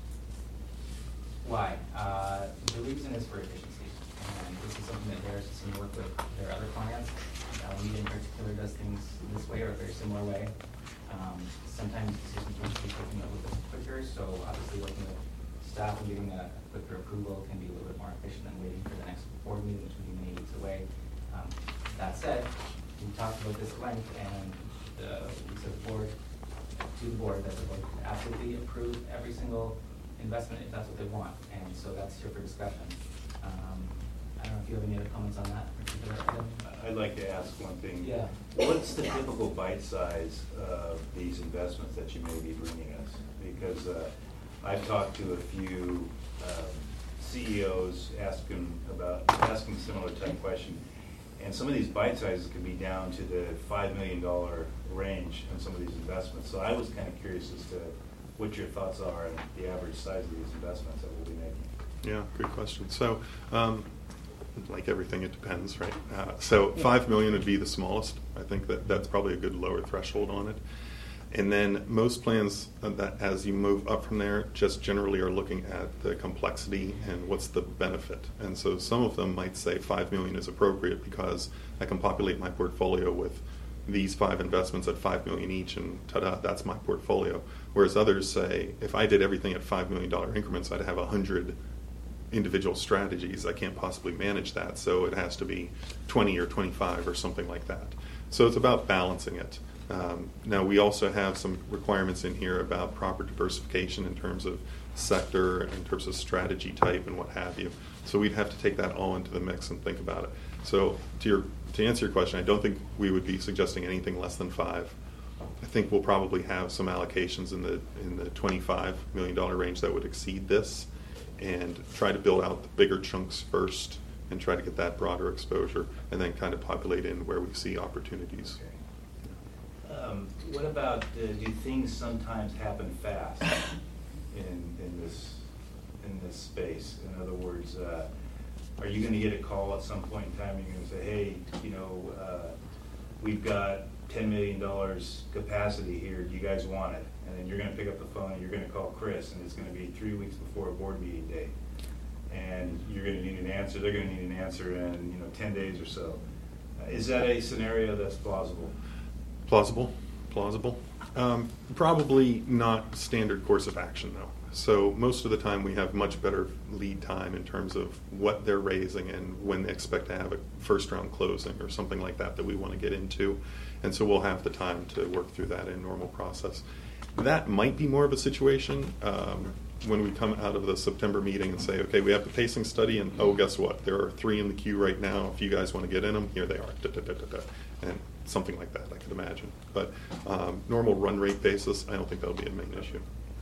Why? Uh, the reason is for efficiency. And this is something that Harris has seen work with their other clients. Alameda in particular does things this way or a very similar way. Um, sometimes decisions need to be taken a little bit quicker, so obviously working with staff and getting a quicker approval can be a little bit more efficient than waiting for the next board meeting, which will be many weeks away. Um, that said, we talked about this at length, and uh, we said the board, to the board, that the board can absolutely approve every single investment if that's what they want, and so that's here for discussion. Um, I don't know if you have any other comments on that particular item. I'd like to ask one thing. Yeah. What's the typical bite size of these investments that you may be bringing us? Because uh, I've talked to a few um, C E Os asking about asking a similar type question, and some of these bite sizes can be down to the five million dollar range in some of these investments. So I was kind of curious as to what your thoughts are on the average size of these investments that we'll be making. Yeah, good question. So, um, like everything, it depends, right? Uh, so five million would be the smallest. I think that that's probably a good lower threshold on it. And then most plans uh, that as you move up from there just generally are looking at the complexity and what's the benefit. And so some of them might say five million is appropriate because I can populate my portfolio with these five investments at five million each, and ta-da, that's my portfolio. Whereas others say, if I did everything at five million dollar increments, I'd have a hundred individual strategies. I can't possibly manage that, so it has to be twenty or twenty-five or something like that. So it's about balancing it. Um, now we also have some requirements in here about proper diversification in terms of sector, in terms of strategy type, and what have you. So we'd have to take that all into the mix and think about it. So to your to answer your question, I don't think we would be suggesting anything less than five. I think we'll probably have some allocations in the in the twenty-five million dollar range that would exceed this, and try to build out the bigger chunks first and try to get that broader exposure, and then kind of populate in where we see opportunities. Okay. Um, what about, uh, do things sometimes happen fast in in this in this space? In other words, uh, are you going to get a call at some point in time and you're going to say, hey, you know, uh, we've got ten million dollars capacity here, do you guys want it? And then you're going to pick up the phone and you're going to call Chris, and it's going to be three weeks before a board meeting day. And you're going to need an answer, they're going to need an answer in, you know, ten days or so. Uh, is that a scenario that's plausible? Plausible, plausible. Um, probably not standard course of action, though. So most of the time we have much better lead time in terms of what they're raising and when they expect to have a first round closing or something like that that we want to get into. And so we'll have the time to work through that in normal process. That might be more of a situation um, when we come out of the September meeting and say, okay, we have the pacing study, and oh, guess what? There are three in the queue right now. If you guys want to get in them, here they are. Da, da, da, da, da. And something like that, I could imagine. But um, normal run rate basis, I don't think that'll be a main issue.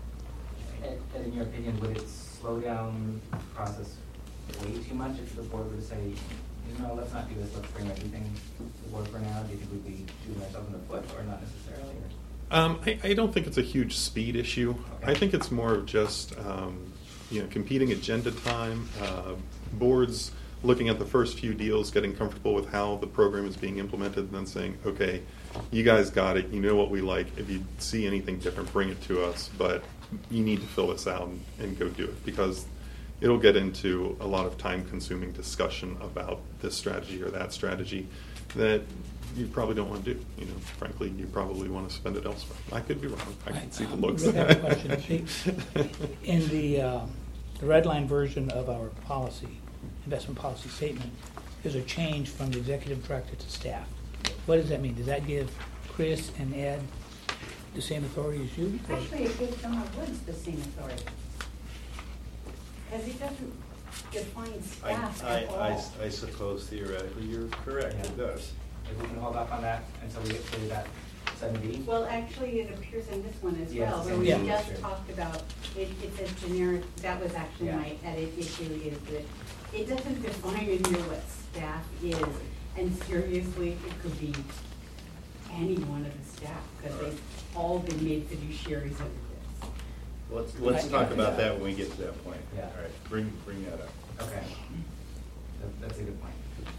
And in your opinion, would it slow down the process way too much if the board were to say, no, let's not do this, let's bring everything to the board for now? Do you think we'd be shooting ourselves in the foot, or not necessarily? Or? Um, I, I don't think it's a huge speed issue. Okay. I think it's more of just um, you know, competing agenda time. Uh, boards looking at the first few deals, getting comfortable with how the program is being implemented, and then saying, okay, you guys got it, you know what we like. If you see anything different, bring it to us, but you need to fill this out and, and go do it, because it'll get into a lot of time-consuming discussion about this strategy or that strategy that you probably don't want to do. You know, frankly, you probably want to spend it elsewhere. I could be wrong. I can see the um, looks. Rick, I have a question. In the, uh, the red line version of our policy, investment policy statement, there's a change from the executive director to staff. What does that mean? Does that give Chris and Ed the same authority as you? or- Actually, it gives Donna Woods the same authority. Because it doesn't define I, staff I, at all. I, I suppose theoretically you're correct, it Yeah. does. If we can hold off on that until we get to that seven B. Well, actually, it appears in this one as Yes, well, where we yeah. just talked about, it, it says generic, that was actually Yeah. my edit issue, is that it doesn't define in here what staff is. And seriously, it could be any one of the staff, because they've all been made fiduciaries under this. Let's, let's I- talk about that when we get to that point. Yeah. All right, bring, bring that up. Okay, that, that's a good point.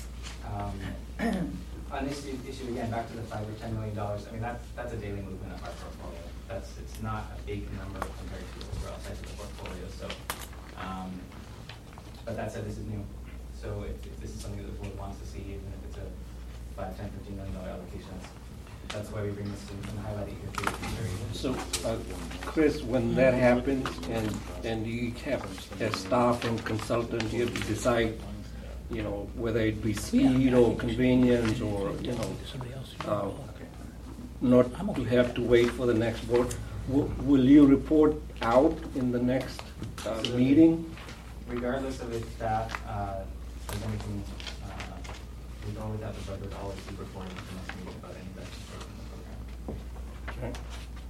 Um, on this issue, issue again, back to the five or ten million dollars, I mean, that's, that's a daily movement of our portfolio. That's, it's not a big number compared to the overall size of the portfolio, so, um, but that said, this is new. So if, if this is something that the board wants to see, even if it's a five, ten, fifteen million dollar allocation, that's, that's why we bring this in and highlight it here for you. So, uh, Chris, when that happens and, and you have a staff and consultant, you have to decide, you know, whether it be speed or convenience or, you know, Somebody else. uh, not to have to wait for the next board. W- Will you report out in the next uh, meeting? Regardless of if that, uh, there's anything, uh, we can always have the budget always be reporting to the next meeting about any investment program in the program.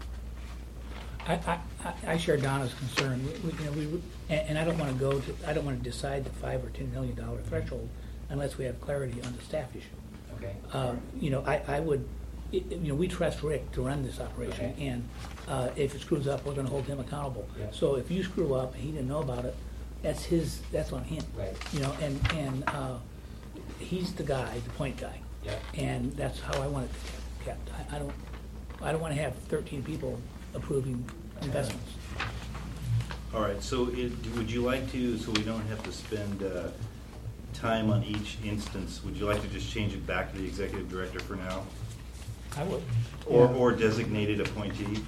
Okay. I, I, I- I share Donna's concern. We, we, you know, we, and, and I don't want to go to, I don't want to decide the five or ten million dollar threshold unless we have clarity on the staff issue. Okay. Um, You know, I, I would, i- i- you know, we trust Rick to run this operation, Okay. and uh, if it screws up, we're going to hold him accountable. Yeah. So if you screw up and he didn't know about it, that's his, that's on him. Right. You know, and, and uh, he's the guy, the point guy. Yeah. And that's how I want it kept. I, I don't, I don't want to have thirteen people approving investments. All right, so it, would you like to, so we don't have to spend uh, time on each instance, would you like to just change it back to the executive director for now? I would. Or, Yeah. or designated appointee?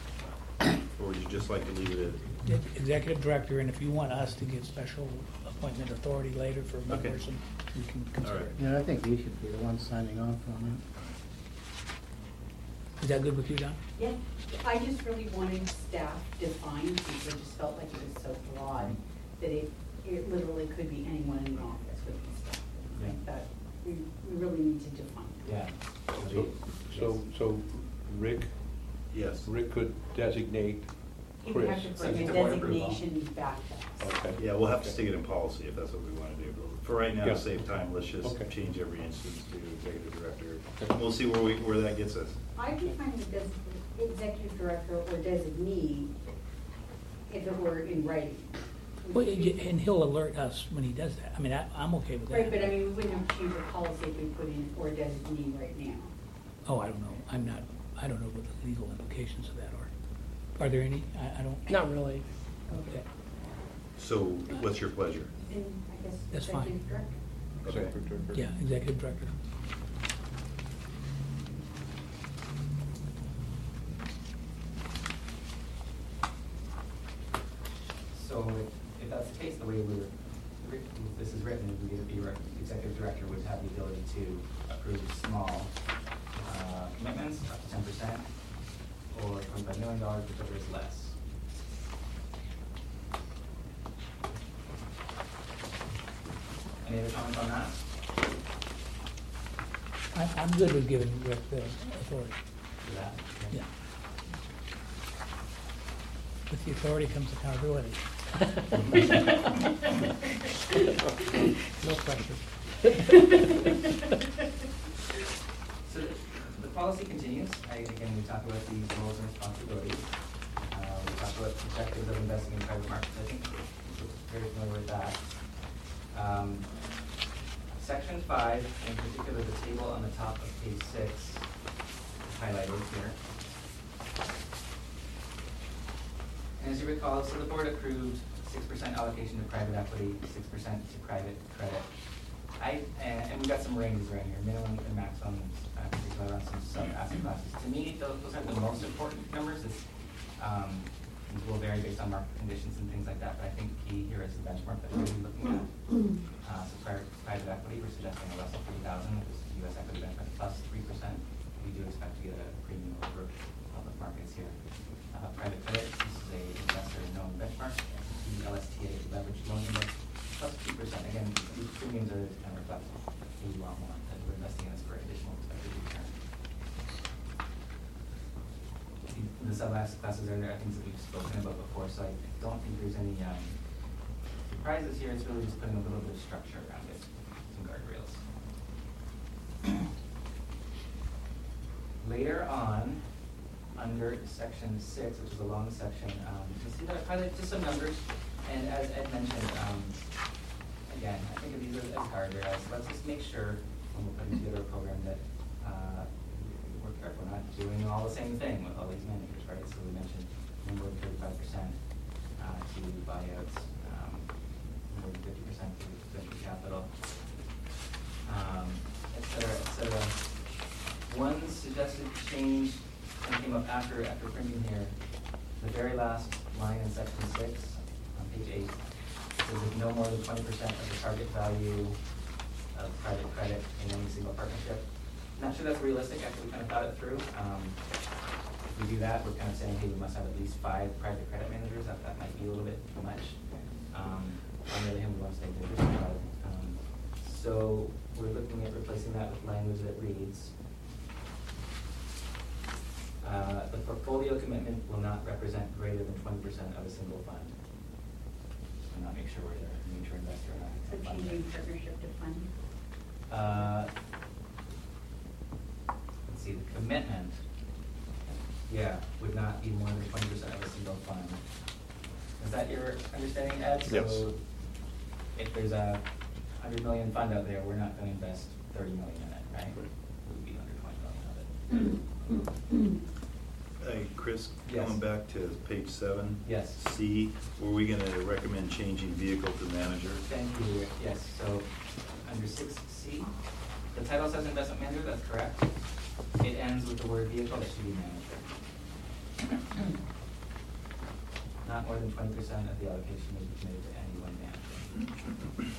Or would you just like to leave it at? Executive director, and if you want us to give special appointment authority later for one Okay. person, we can consider right. it. Yeah, I think you should be the one signing off on Is that good with you, Don? Yeah, I just really wanted staff defined, because I just felt like it was so broad that it, it literally could be anyone in the office with the staff. I think that we, we really need to define it. Yeah. So, so, so Rick, Yes. Rick could designate You would have Chris. to bring Subject a to board approval. designation back to us. Okay. Yeah, we'll have to stick it in policy if that's what we want to do. For right now, Yeah. to save time, let's just Okay. change every instance to executive director. Okay. We'll see where we, where that gets us. I'd be fine with des- executive director or designee if it were in writing. Well, y- and he'll alert us when he does that. I mean, I, I'm okay with that. Right, but I mean, we wouldn't have changed the policy if we put in or designee right now. Oh, I don't know. I'm not, I don't know what the legal implications of that are. Are there any? I, I don't. Not really. Okay. So what's your pleasure? Then I guess That's fine. executive director. Okay. Executive director. Yeah, executive director. So if, if that's the case, the way we're, writ- this is written, we would be, re- the executive director would have the ability to approve small, uh, commitments, up to ten percent, or twenty-five million dollars, whichever is less. Any other comments on that? I, I'm good with giving Rick the authority. For that? Yeah. With the authority comes accountability. No pressure. So the policy continues. I, again, we talked about these roles and responsibilities. Uh, we talked about objectives of investing in private markets. I think we're very familiar with that. Um, section five, in particular the table on the top of page six, is highlighted here. And as you recall, so the board approved six percent allocation to private equity, six percent to private credit. I, and, and we've got some ranges right here, minimum and maximum, uh, particularly around some sub-asset classes. To me, those, those are the most important numbers. It's, um, these will vary based on market conditions and things like that, but I think key here is the benchmark that we're really looking at. Uh, so private, private equity, we're suggesting a Russell three thousand, which is U S equity benchmark plus three percent. We do expect to get a premium over public markets here. Uh, private credit, this is a investor known benchmark. The L S T A leverage loan index plus two percent. Again, these premiums are kind of reflect a lot more that we're investing in this for additional expected return. The sub-asset classes are there, things that we've spoken about before, so I don't think there's any um, surprises here. It's really just putting a little bit of structure around it, some guardrails. Later on, under section six, which is a long section, um, you'll see that I've highlighted just some numbers, and as Ed mentioned, um, again, I think of these as, as guardrails. Let's just make sure when we're putting together a program that uh, we're careful, we're not doing all the same thing with all these managers, right? So we mentioned number of thirty-five percent uh, to buyouts, um, more than fifty percent to venture capital, um, et cetera, et cetera. One suggested change that came up after after printing here, the very last line in section six on page eight says if no more than twenty percent of the target value of private credit in any single partnership. Not sure that's realistic. Actually, we kind of thought it through. Um, if we do that, we're kind of saying, hey, we must have at least five private credit managers. That, that might be a little bit too much. Um, on the other hand, we want to stay diversified. Um, so we're looking at replacing that with language that reads, Uh, the portfolio commitment will not represent greater than twenty percent of a single fund. So not make sure we're a mutual investor or not. So changing partnership to fund. Uh, let's see, the commitment, yeah, would not be more than twenty percent of a single fund. Is that your understanding, Ed? Yes. So if there's a hundred million fund out there, we're not going to invest thirty million in it, right? It would be under twenty million of it. Hey, Chris, Yes. going back to page seven. Yes. C, were we gonna recommend changing vehicle to manager? Thank you, Rick. Yes, so under six C, the title says investment manager, that's correct. It ends with the word vehicle, that should be manager. Not more than twenty percent of the allocation may be committed to any one manager.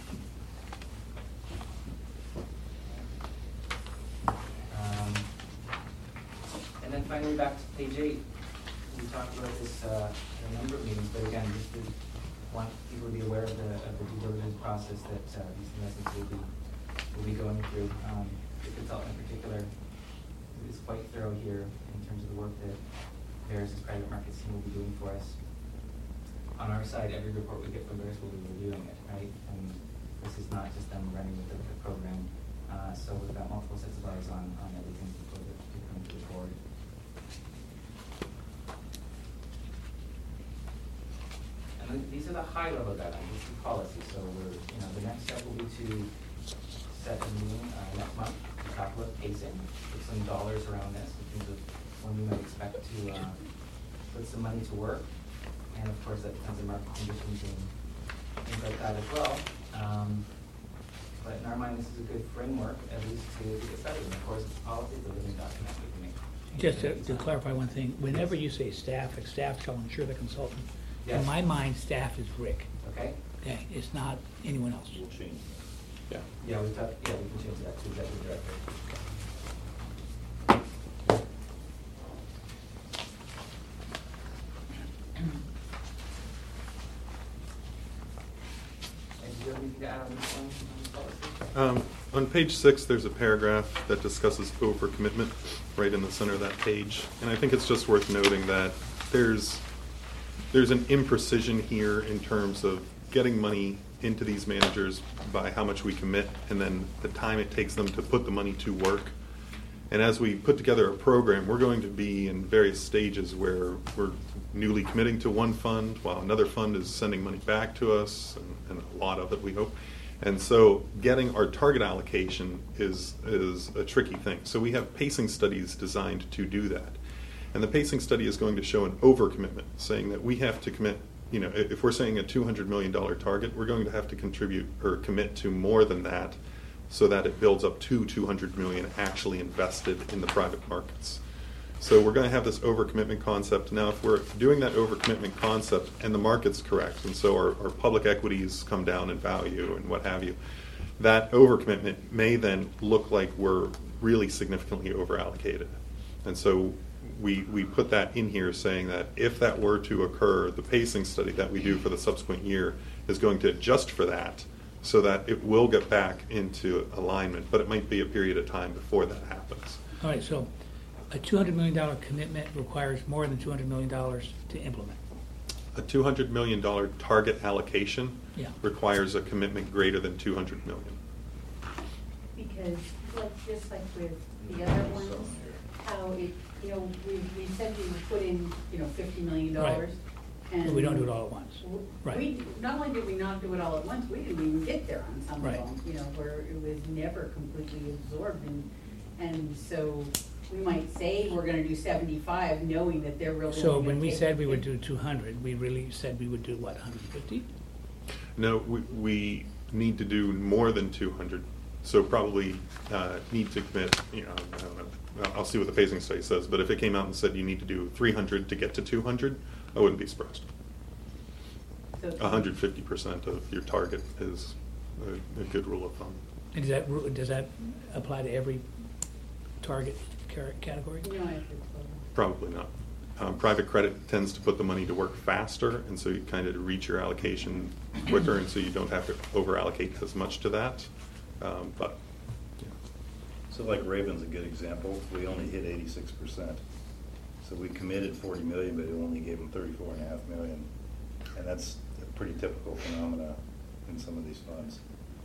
Um, and then finally, back to page eight, we talked about this uh, in a number of meetings, but again, just to want people to be aware of the, of the due diligence process that uh, these investments will be will be going through. Um, the consultant in particular is quite thorough here in terms of the work that Verus' private markets team will be doing for us. On our side, every report we get from Verus will be reviewing it, right? And this is not just them running with the, the program. Uh, so we've got multiple sets of eyes on, on everything before they come to the board. And then these are the high level guidelines, this is policy. So we're, you know, the next step will be to set a meeting uh, next month to talk about pacing, put some dollars around this in terms of when we might expect to uh, put some money to work. And of course, that depends on market conditions and things like that as well. Um, but in our mind, this is a good framework, at least to, to get started. And of course, it's policy, the living document we can make. Just to, to clarify one thing, whenever you say staff, like staff shall ensure the consultant, Yes. in my mind, staff is Rick. Okay? Okay, it's not anyone else. We'll change Yeah. Yeah, we talked, yeah, we can change that to executive director. And do you have anything to add on this one, on this policy? Um, on page six, there's a paragraph that discusses overcommitment right in the center of that page. And I think it's just worth noting that there's there's an imprecision here in terms of getting money into these managers by how much we commit and then the time it takes them to put the money to work. And as we put together a program, we're going to be in various stages where we're newly committing to one fund while another fund is sending money back to us, and, and a lot of it, we hope. And so getting our target allocation is, is a tricky thing. So we have pacing studies designed to do that. And the pacing study is going to show an overcommitment, saying that we have to commit, you know, if we're saying a two hundred million dollars target, we're going to have to contribute or commit to more than that so that it builds up to two hundred million dollars actually invested in the private markets. So we're going to have this overcommitment concept. Now, if we're doing that overcommitment concept and the market's correct, and so our, our public equities come down in value and what have you, that overcommitment may then look like we're really significantly overallocated. And so we, we put that in here saying that if that were to occur, the pacing study that we do for the subsequent year is going to adjust for that so that it will get back into alignment, but it might be a period of time before that happens. All right, so a two hundred million dollars commitment requires more than two hundred million dollars to implement. A two hundred million dollars target allocation Yeah. requires a commitment greater than two hundred million dollars. Because, like, just like with the other ones, how it, you know, we, we said we would put in, you know, fifty million dollars. But we don't do it all at once. w- Right. We, not only did we not do it all at once, we didn't even get there on some of Right. them, you know, where it was never completely absorbed. And, and so we might say we're gonna do seventy-five, knowing that they're really. So only when gonna we take said we would fifty. do two hundred, we really said we would do what, one hundred fifty? No, we, we need to do more than two hundred. So probably uh, need to commit, you know, I don't know, I'll- I'll see what the pacing study says, but if it came out and said you need to do three hundred to get to two hundred, I wouldn't be surprised. So- one hundred fifty percent of your target is a, a good rule of thumb. And does that, ru- does that apply to every target car- category? You know, I have to- Probably not. Um, private credit tends to put the money to work faster, and so you kind of reach your allocation quicker, and so you don't have to over allocate as much to that. Um, but yeah. So like Raven's a good example. We only hit eighty-six percent. So we committed forty million, but it only gave them thirty-four and a half million. And that's a pretty typical phenomena in some of these funds.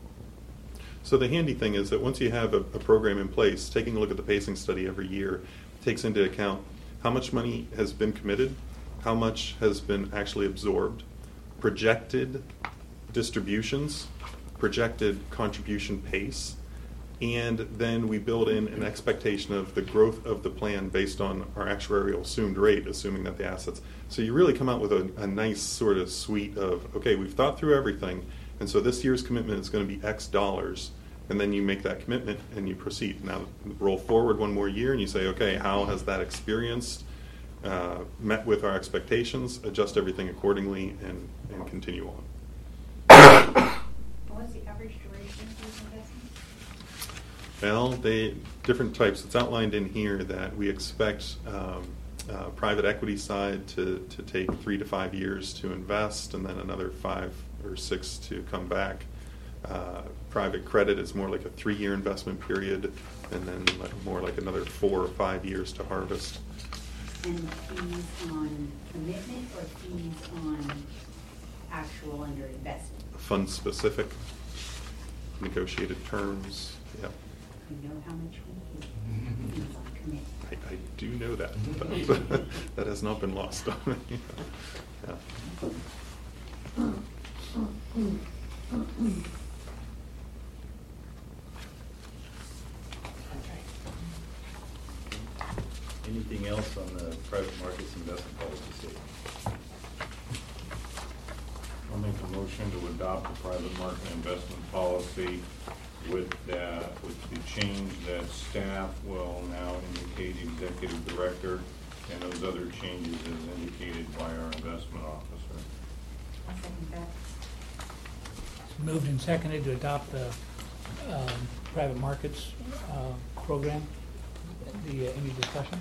So the handy thing is that once you have a, a program in place, taking a look at the pacing study every year takes into account how much money has been committed, how much has been actually absorbed, projected distributions, projected contribution pace, and then we build in an expectation of the growth of the plan based on our actuarial assumed rate, assuming that the assets. So you really come out with a, a nice sort of suite of, okay, we've thought through everything, and so this year's commitment is going to be X dollars, and then you make that commitment and you proceed. Now roll forward one more year and you say, okay, how has that experience uh, met with our expectations, adjust everything accordingly, and, and continue on. What was the average duration of these investments? Well, they, different types. It's outlined in here that we expect um, uh, private equity side to, to take three to five years to invest, and then another five or six to come back. Uh, private credit is more like a three-year investment period, and then like more like another four or five years to harvest. And fees on commitment or fees on actual under investment? Fund specific, negotiated terms. Yep. You know how much we pay fees on commitment? I, I do know that, but that has not been lost on me. Yeah. Anything else on the private markets investment policy statement? I'll make a motion to adopt the private market investment policy with that, with the change that staff will now indicate executive director, and those other changes as indicated by our investment officer. I'll second that. Moved and seconded to adopt the um, private markets uh, program. The, uh, any discussion?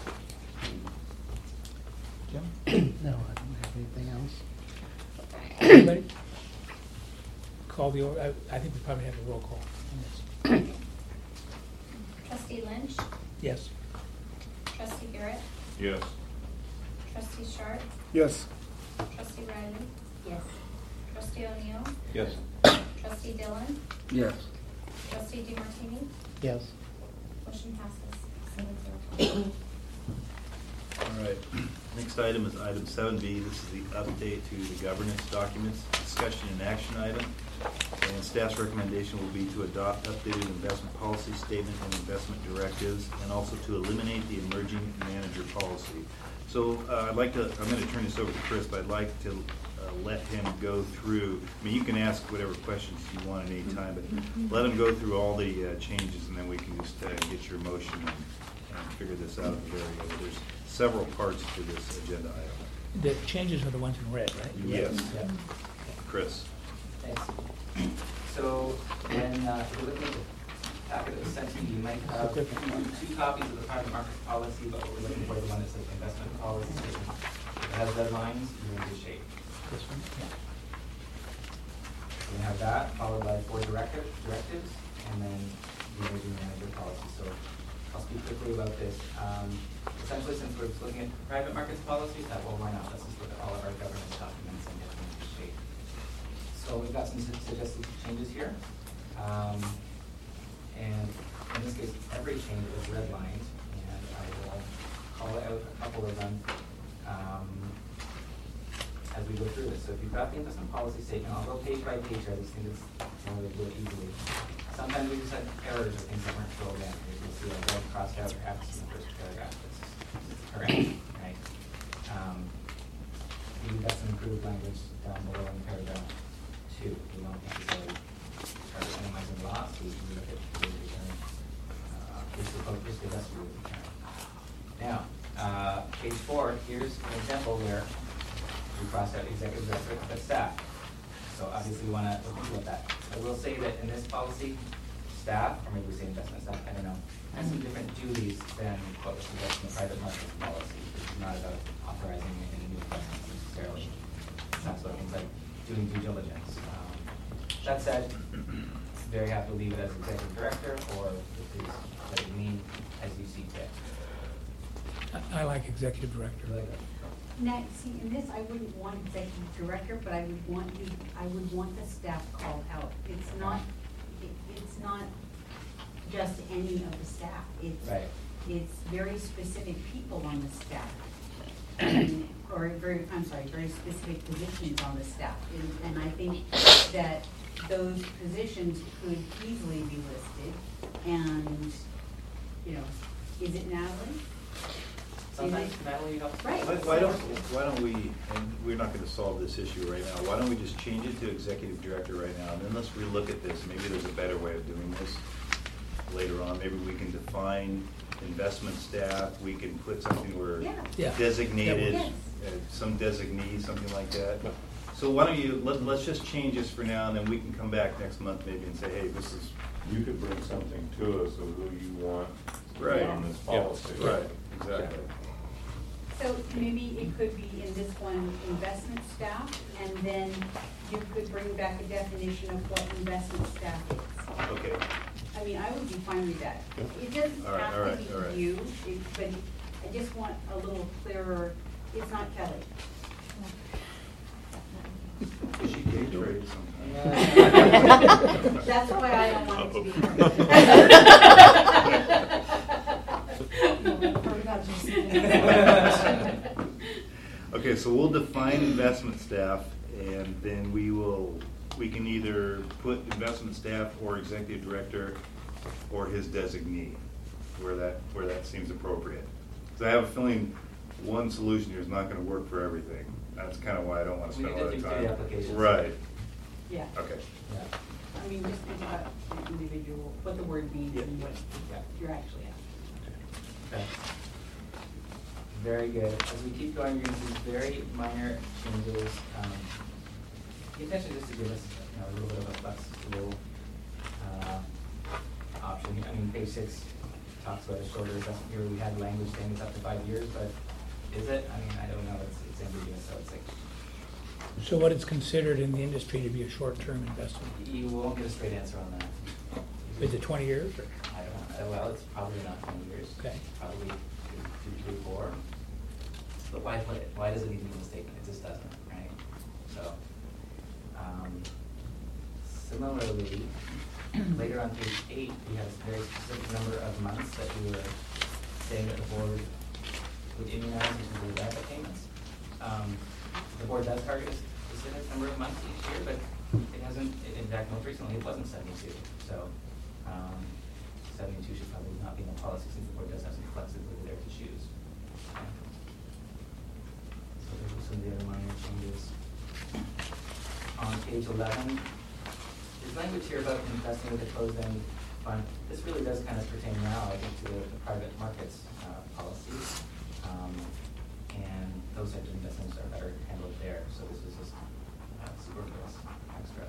Jim? No, I don't have anything else. Anybody? Call the, or- I I think we probably have a roll call on this. Trustee Lynch, Yes. trustee Garrett, Yes. trustee Sharp, Yes. trustee Riley, Yes. trustee O'Neill, Yes. trustee Dillon, Yes. trustee DeMartini. Yes. Motion passes seven zero. All right. Next item is item seven B. This is the update to the governance documents, discussion and action item. And staff's recommendation will be to adopt updated investment policy statement and investment directives, and also to eliminate the emerging manager policy. So uh, I'd like to, I'm going to turn this over to Chris, but I'd like to uh, let him go through, I mean, you can ask whatever questions you want at any time, but let him go through all the uh, changes, and then we can just uh, get your motion and, and figure this out at the very end. There's several parts to this agenda item. The changes are the ones in red, right? Yes. Yeah. Chris. Thanks. So when, uh, if you're looking at the packet that was sent to you, you might have two copies of the private market policy, but what we're looking for is the one that says investment policy. If it has red lines, you're in good shape. This one? Yeah. We have that, followed by four directive, directives, and then the emerging manager policy. So I'll speak quickly about this. Um, essentially, since we're looking at private markets policies, that well, why not? Let's just look at all of our governance documents and get them in good shape. So we've got some su- suggested changes here. Um, and in this case, every change is redlined, and I will call out a couple of them um, as we go through this. So if you've got the investment policy statement, I'll go page by page. I just think it's one way to do it easily. Sometimes we just have errors or things that weren't filled in. You'll see a red crossed out or X in the first paragraph. It's correct, right? Um, we've got some improved language down below in paragraph two. We don't necessarily start minimizing loss. We we look at the return. Uh, Here's the focus, the rest of the return. Now, uh, page four, here's an example where we crossed out executive director but staff. So obviously we want to look at that. I will say that in this policy, staff, or maybe we say investment staff, I don't know, has some different duties than what was suggested in the private market policy, which is not about authorizing any new investments necessarily. It's not about things like doing due diligence. Um, that said, very happy to leave it as executive director or with his designee as you see fit. I I like executive director. Now, see, in this, I wouldn't want executive director, but I would want you, I would want the staff called out. It's not, it, it's not just any of the staff. It's, Right. it's very specific people on the staff. And, or very, I'm sorry, very specific positions on the staff. And, and I think that those positions could easily be listed. And, you know, is it Natalie? Sometimes Natalie helps. Right. Why why don't, why don't we, and we're not gonna solve this issue right now, why don't we just change it to executive director right now, and then let's relook at this, maybe there's a better way of doing this later on, maybe we can define investment staff, we can put something where Yeah. Yeah. designated, Yes. uh, some designee, something like that. So why don't you, let, let's just change this for now, and then we can come back next month maybe and say, hey, this is, You could bring something to us of who you want Right. on this policy. right, exactly. So maybe it could be in this one, investment staff, and then you could bring back a definition of what investment staff is. Okay, I mean, I would be fine with that. It doesn't All right, all have right, to all right. be you, it- but I just want a little clearer, it's not Kelly. is she gay traded sometimes? That's why I don't want it to be her. Okay, so we'll define investment staff, and then we will, we can either put investment staff or executive director or his designee, where that, where that seems appropriate. Because I have a feeling one solution here is not gonna work for everything. That's kind of why I don't want to We spend a need lot to of do time. the applications. Right, Yeah, okay. Yeah. I mean, just think about the individual, what the word means and what Yeah. you're actually asking. Okay. Very good. As we keep going, you're going to see very minor changes. Um, the intention is to give us, you know, a little bit of a flexible uh, option. I mean, page six talks about a shorter investment period. We had language saying it's up to five years, but is it? I mean, I don't know. It's, it's ambiguous, so it's like So what is considered in the industry to be a short-term investment? you won't get a straight answer on that. Is it twenty years? Or? I don't know. Well, it's probably not twenty years. Okay. Probably two, two, three, four. But why put it? Why does it need to be mistaken? It just doesn't, right? So, um, similarly, later on page eight, we have a very specific number of months that we were saying that the board would immunize in terms of benefit payments. Um, the board does target a specific number of months each year, but it hasn't, in fact, most recently, it wasn't seventy-two. So um, seventy-two should probably not be in the policy since the board does have some flexibility there to choose. Okay. So those are some of the other minor changes. On page eleven, there's language here about investing with a closed-end fund. This really does kind of pertain now, I think, to the, the private markets uh, policy. Um, and those types of investments are better handled there. So this is just uh, superfluous extra.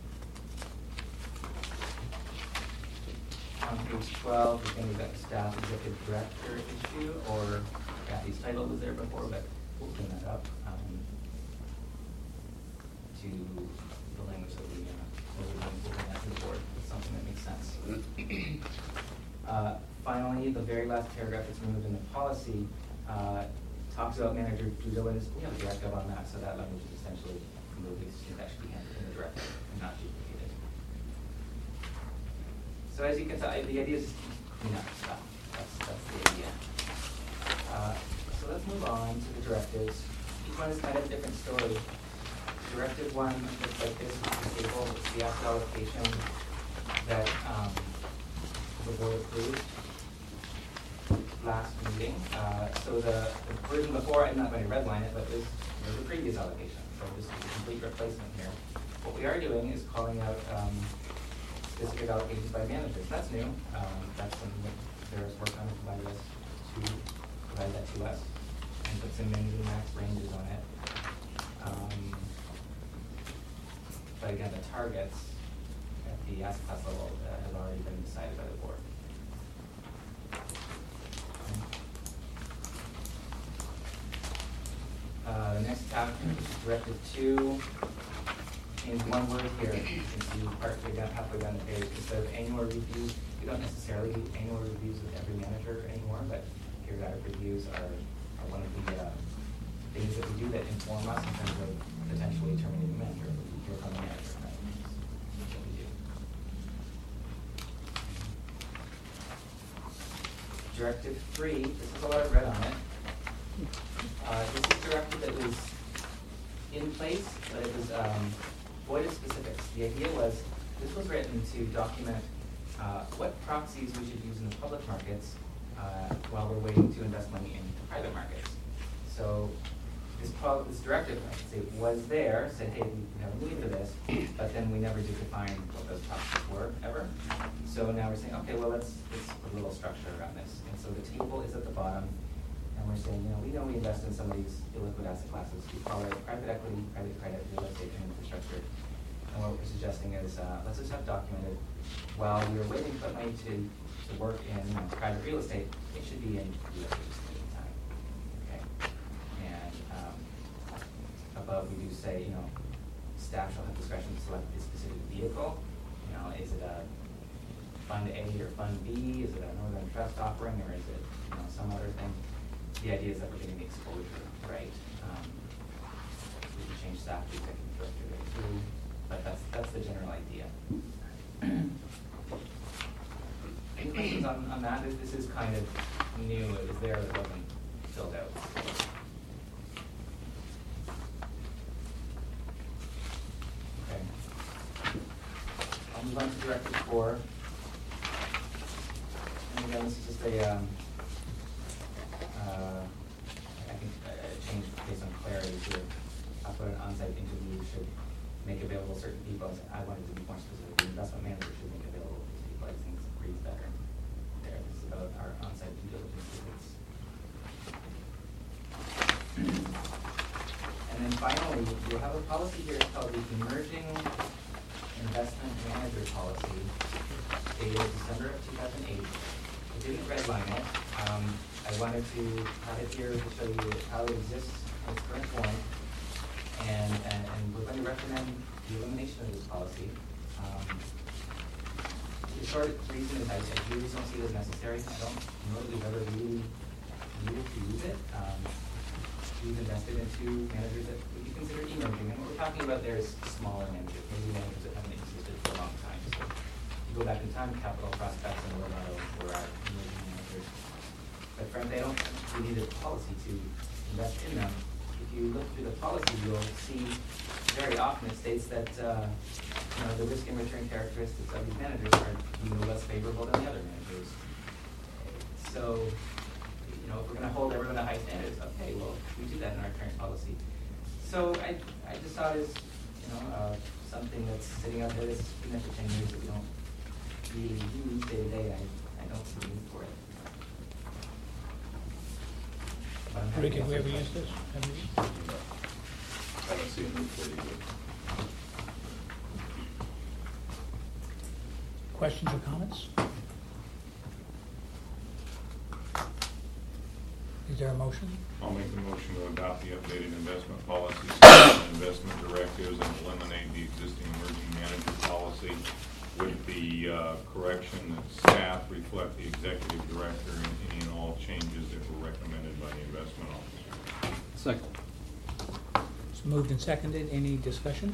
On page twelve, again, we've got staff executive director issue, or Kathy's title was there before, but we'll clean that up um, to the language that we uh, will bring that to the board. It's something that makes sense. uh, finally, the very last paragraph that's removed in the policy uh, talks about manager due diligence. We have a directive on that, so that language is essentially removed. We think that should be handled in the directive and not duplicated. So as you can tell, the idea is just clean up stuff. That's, that's the idea. Uh, so let's move on to the directives. Each one is kind of a different story. Directive one looks like this. It's the table. It's the asset allocation that um, the board approved last meeting. Uh, so the, the version before, I'm not going to redline it, but it was, it was the previous allocation. So this is a complete replacement here. What we are doing is calling out um, specific allocations by managers. That's new. Um, that's something that Sarah's worked on and provided us to provide that to us and put some min and max ranges on it. Um, but again, the targets at the asset class level uh, have already been decided by the board. Uh, the next chapter is directive two. Change one word here. You can see partway down, halfway down the page. Instead of annual reviews, we don't necessarily do annual reviews with every manager anymore, but periodic reviews are, are one of the uh, things that we do that inform us in terms of potentially terminating the manager. We hear from the manager. Right? That's what we do. Directive three, this is all I've read on it. Uh, this is a directive that was in place, but it was um, void of specifics. The idea was, this was written to document uh, what proxies we should use in the public markets uh, while we're waiting to invest money in the private markets. So this, pro this directive, I should say, was there, said, hey, we have a need for this, but then we never did define what those proxies were, ever. So now we're saying, okay, well, let's, let's put a little structure around this. And so the table is at the bottom. And we're saying, you know, we know we invest in some of these illiquid asset classes. We call it private equity, private credit, real estate, and infrastructure. And what we're suggesting is, uh, let's just have documented, while we're waiting to put money to, to work in you know, private real estate, it should be in real estate at the time. Okay. And um, above we do say, you know, staff shall have discretion to select a specific vehicle. You know, is it a Fund A or Fund B? Is it a Northern Trust offering, or is it you know some other thing? The idea is that we're getting the exposure, right? Um, we can change staff to executive director there too, but that's that's the general idea. Any questions on, on that? This, this is kind of new. It was there, that wasn't filled out. Okay. I'll move on to directive four. And again, this is just a um, Uh, I think a change based on clarity here. I put an on-site interview should make available certain people. I wanted to be more specific. The investment manager should make available these people. I think it reads better there. This is about our on-site due diligence visits. And then finally, we'll have a policy here called the Emerging Investment Manager Policy, dated December of two thousand eight. I didn't redline it. Um, I wanted to have it here to show you how it exists in its current form, and, and, and we're going to recommend the elimination of this policy. Um, the short reason is I, I really don't see it as necessary. I don't know that we've ever really needed to use it. Um, we've invested in two managers that would be considered emerging, and what we're talking about there is smaller managers, maybe managers that haven't existed for a long time. So if you go back in time, Capital Prospects and Lotto were our emerging managers. But frankly, I don't think we need a policy to invest in them. If you look through the policy, you'll see very often it states that, uh, you know, the risk and return characteristics of these managers are, you know, less favorable than the other managers. So, you know, if we're gonna hold everyone to high standards, okay, well, we do that in our current policy. So I, I just thought it's, you know, uh, something that's sitting out there that's been there for ten years that we don't really use day to day. I, I don't see the need for it. But I'm happy Rick, to have we ever answer used this? Have we? I don't see any for you. Questions or comments? Is there a motion? I'll make the motion to adopt the updated investment policy, set investment directives, and eliminate the existing emerging manager policy with the uh, correction that staff reflect the executive director in any and all changes that were recommended by the investment officer. Second. It's moved and seconded. Any discussion?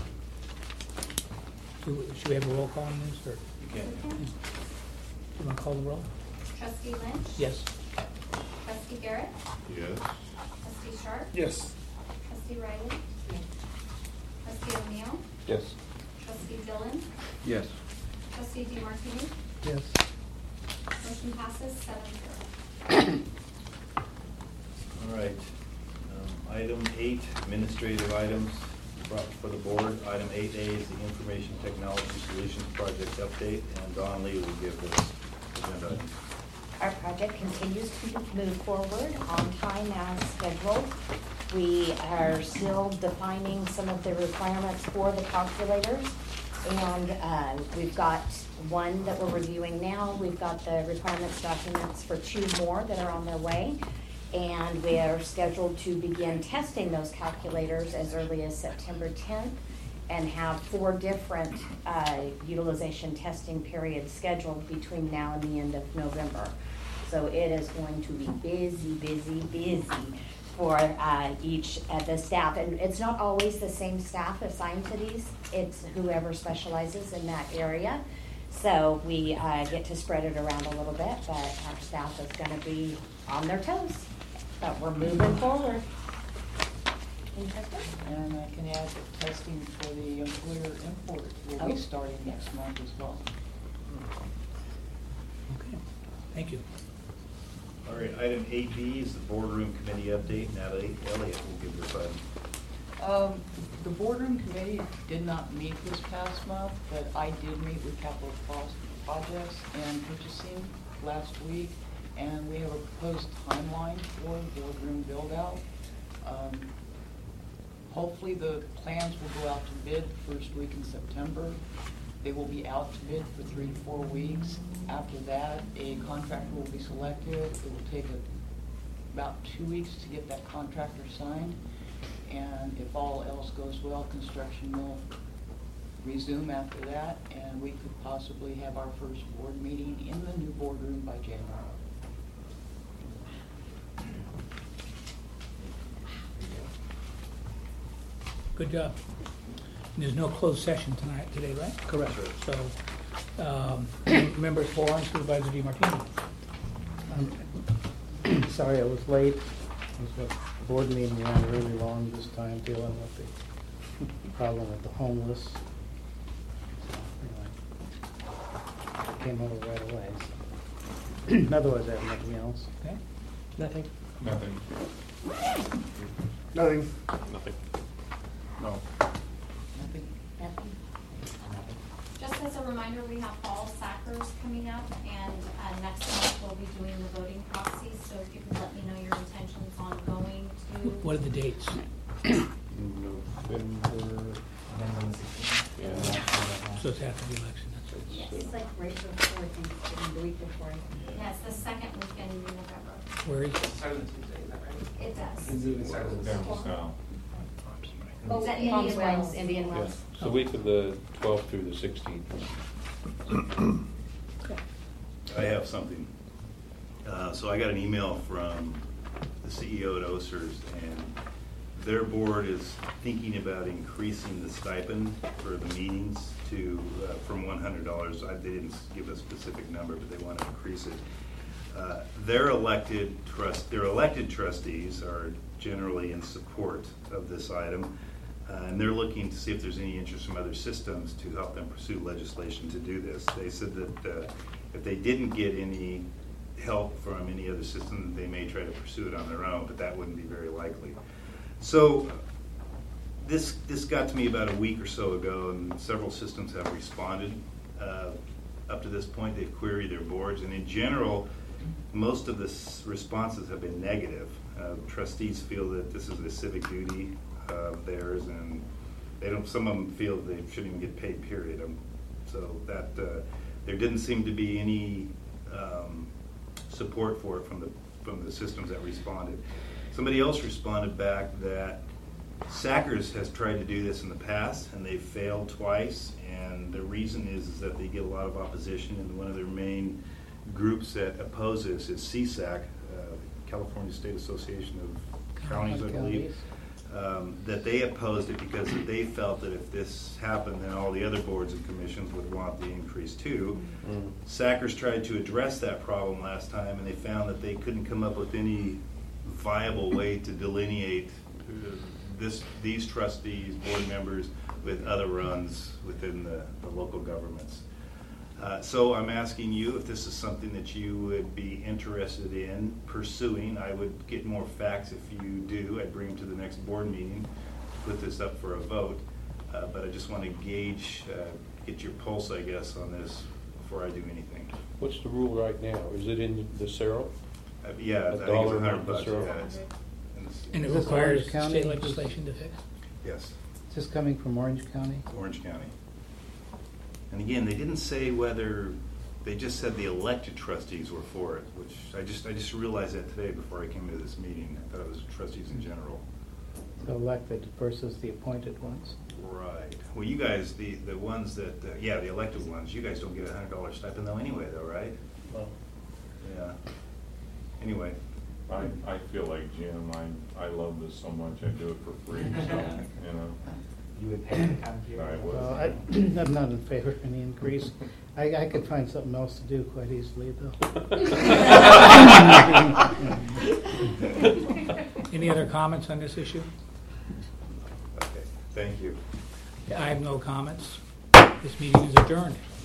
Do- Should we have a roll call on this, or You can. do you want to call the roll? Trustee Lynch? Yes. Trustee Garrett? Yes. Trustee Sharp? Yes. Trustee Riley? Trustee O'Neill? Yes. Trustee Dillon? Yes. Trustee DeMartini? Yes. Motion passes seven zero. All right. Um, Item eight, administrative items brought before the board. Item eight A is the Information Technology Solutions Project update, and Don Lee will give this agenda item. Our project continues to move forward on time as scheduled. We are still defining some of the requirements for the calculators, and uh, we've got one that we're reviewing now. We've got the requirements documents for two more that are on their way, and we are scheduled to begin testing those calculators as early as September tenth, and have four different uh, utilization testing periods scheduled between now and the end of November. So it is going to be busy, busy, busy for uh, each of the staff. And it's not always the same staff assigned to these. It's whoever specializes in that area. So we uh, get to spread it around a little bit, but our staff is going to be on their toes. But we're moving forward. Interesting? And I can add that testing for the employer import will Oh. be starting next month as well. Okay. Thank you. All right, item eight B is the boardroom committee update. Natalie Elliott will give this item. Um, the boardroom committee did not meet this past month, but I did meet with capital cost projects and purchasing last week, and we have a proposed timeline for the boardroom build out. Um, hopefully the plans will go out to bid first week in September. They will be out to bid for three to four weeks. After that, a contractor will be selected. It will take a, about two weeks to get that contractor signed. And if all else goes well, construction will resume after that, and we could possibly have our first board meeting in the new boardroom by January. Good job. And there's no closed session tonight, today, right? Correct. So, um, members forum, Supervisor DeMartini. Um, Sorry I was late. It was a board meeting ran really long this time, dealing with the problem with the homeless. So, anyway, I came over right away. So. Otherwise, I have nothing else. Okay. Nothing. Nothing. Nothing. Nothing. No. Nothing. Nothing. Just as a reminder, we have fall Sackers coming up, and uh, next month we'll be doing the voting proxies, so if you could let me know your intentions on going to. What are the dates? November. November sixteenth. Yeah. So it's after the election. That's it. Yes, It's like right before Thanksgiving, the week before. yes, the second weekend in November. Where is it? Starts on Tuesday, is that right? It does. It starts on Down Tuesday. south. Oh, Is that Indian Palm Springs, Wells. Indian Yeah, Wells? it's the week of the twelfth through the sixteenth. I have something. Uh, So I got an email from the C E O at Osers, and their board is thinking about increasing the stipend for the meetings to, uh, from one hundred dollars. I- They didn't give a specific number, but they want to increase it. Uh, Their elected trust, their elected trustees are generally in support of this item. Uh, and they're looking to see if there's any interest from other systems to help them pursue legislation to do this. They said that uh, if they didn't get any help from any other system, they may try to pursue it on their own, but that wouldn't be very likely. So this this got to me about a week or so ago, and several systems have responded. Uh, up to this point, they've queried their boards, and in general, most of the s- responses have been negative. Uh, trustees feel that this is a civic duty of theirs, and they don't. Some of them feel they shouldn't even get paid. Period. Um, so that uh, there didn't seem to be any um, support for it from the from the systems that responded. Somebody else responded back that Sackers has tried to do this in the past, and they've failed twice. And the reason is, is that they get a lot of opposition, and one of their main groups that oppose this is C S A C, uh, California State Association of Counties, I believe. Um, that they opposed it because they felt that if this happened, then all the other boards and commissions would want the increase too. Mm. Sackers tried to address that problem last time, and they found that they couldn't come up with any viable way to delineate uh, this these trustees, board members, with other runs within the, the local governments. Uh, so I'm asking you if this is something that you would be interested in pursuing. I would get more facts if you do. I'd bring them to the next board meeting, put this up for a vote. Uh, but I just want to gauge, uh, get your pulse, I guess, on this before I do anything. What's the rule right now? Is it in the Cero? Uh, yeah, A I think it's dollar a hundred amount, bucks. Cero? Yeah, it's, and it's- And it Is this requires Orange County? state legislation to fix. yes. Is this coming from Orange County? Orange County. And again, they didn't say whether, they just said the elected trustees were for it, which I just I just realized that today before I came to this meeting. I thought it was trustees in general. The elected versus the appointed ones? Right. Well, you guys, the, the ones that, uh, yeah, the elected ones, you guys don't get a hundred dollar stipend though anyway though, right? Well, Yeah. Anyway. I, I feel like Jim, I, I love this so much, I do it for free, so, you know. You would pay the town fee? I would. Well, I, I'm not in favor of any increase. I, I could find something else to do quite easily, though. Any other comments on this issue? Okay. Thank you. I have no comments. This meeting is adjourned.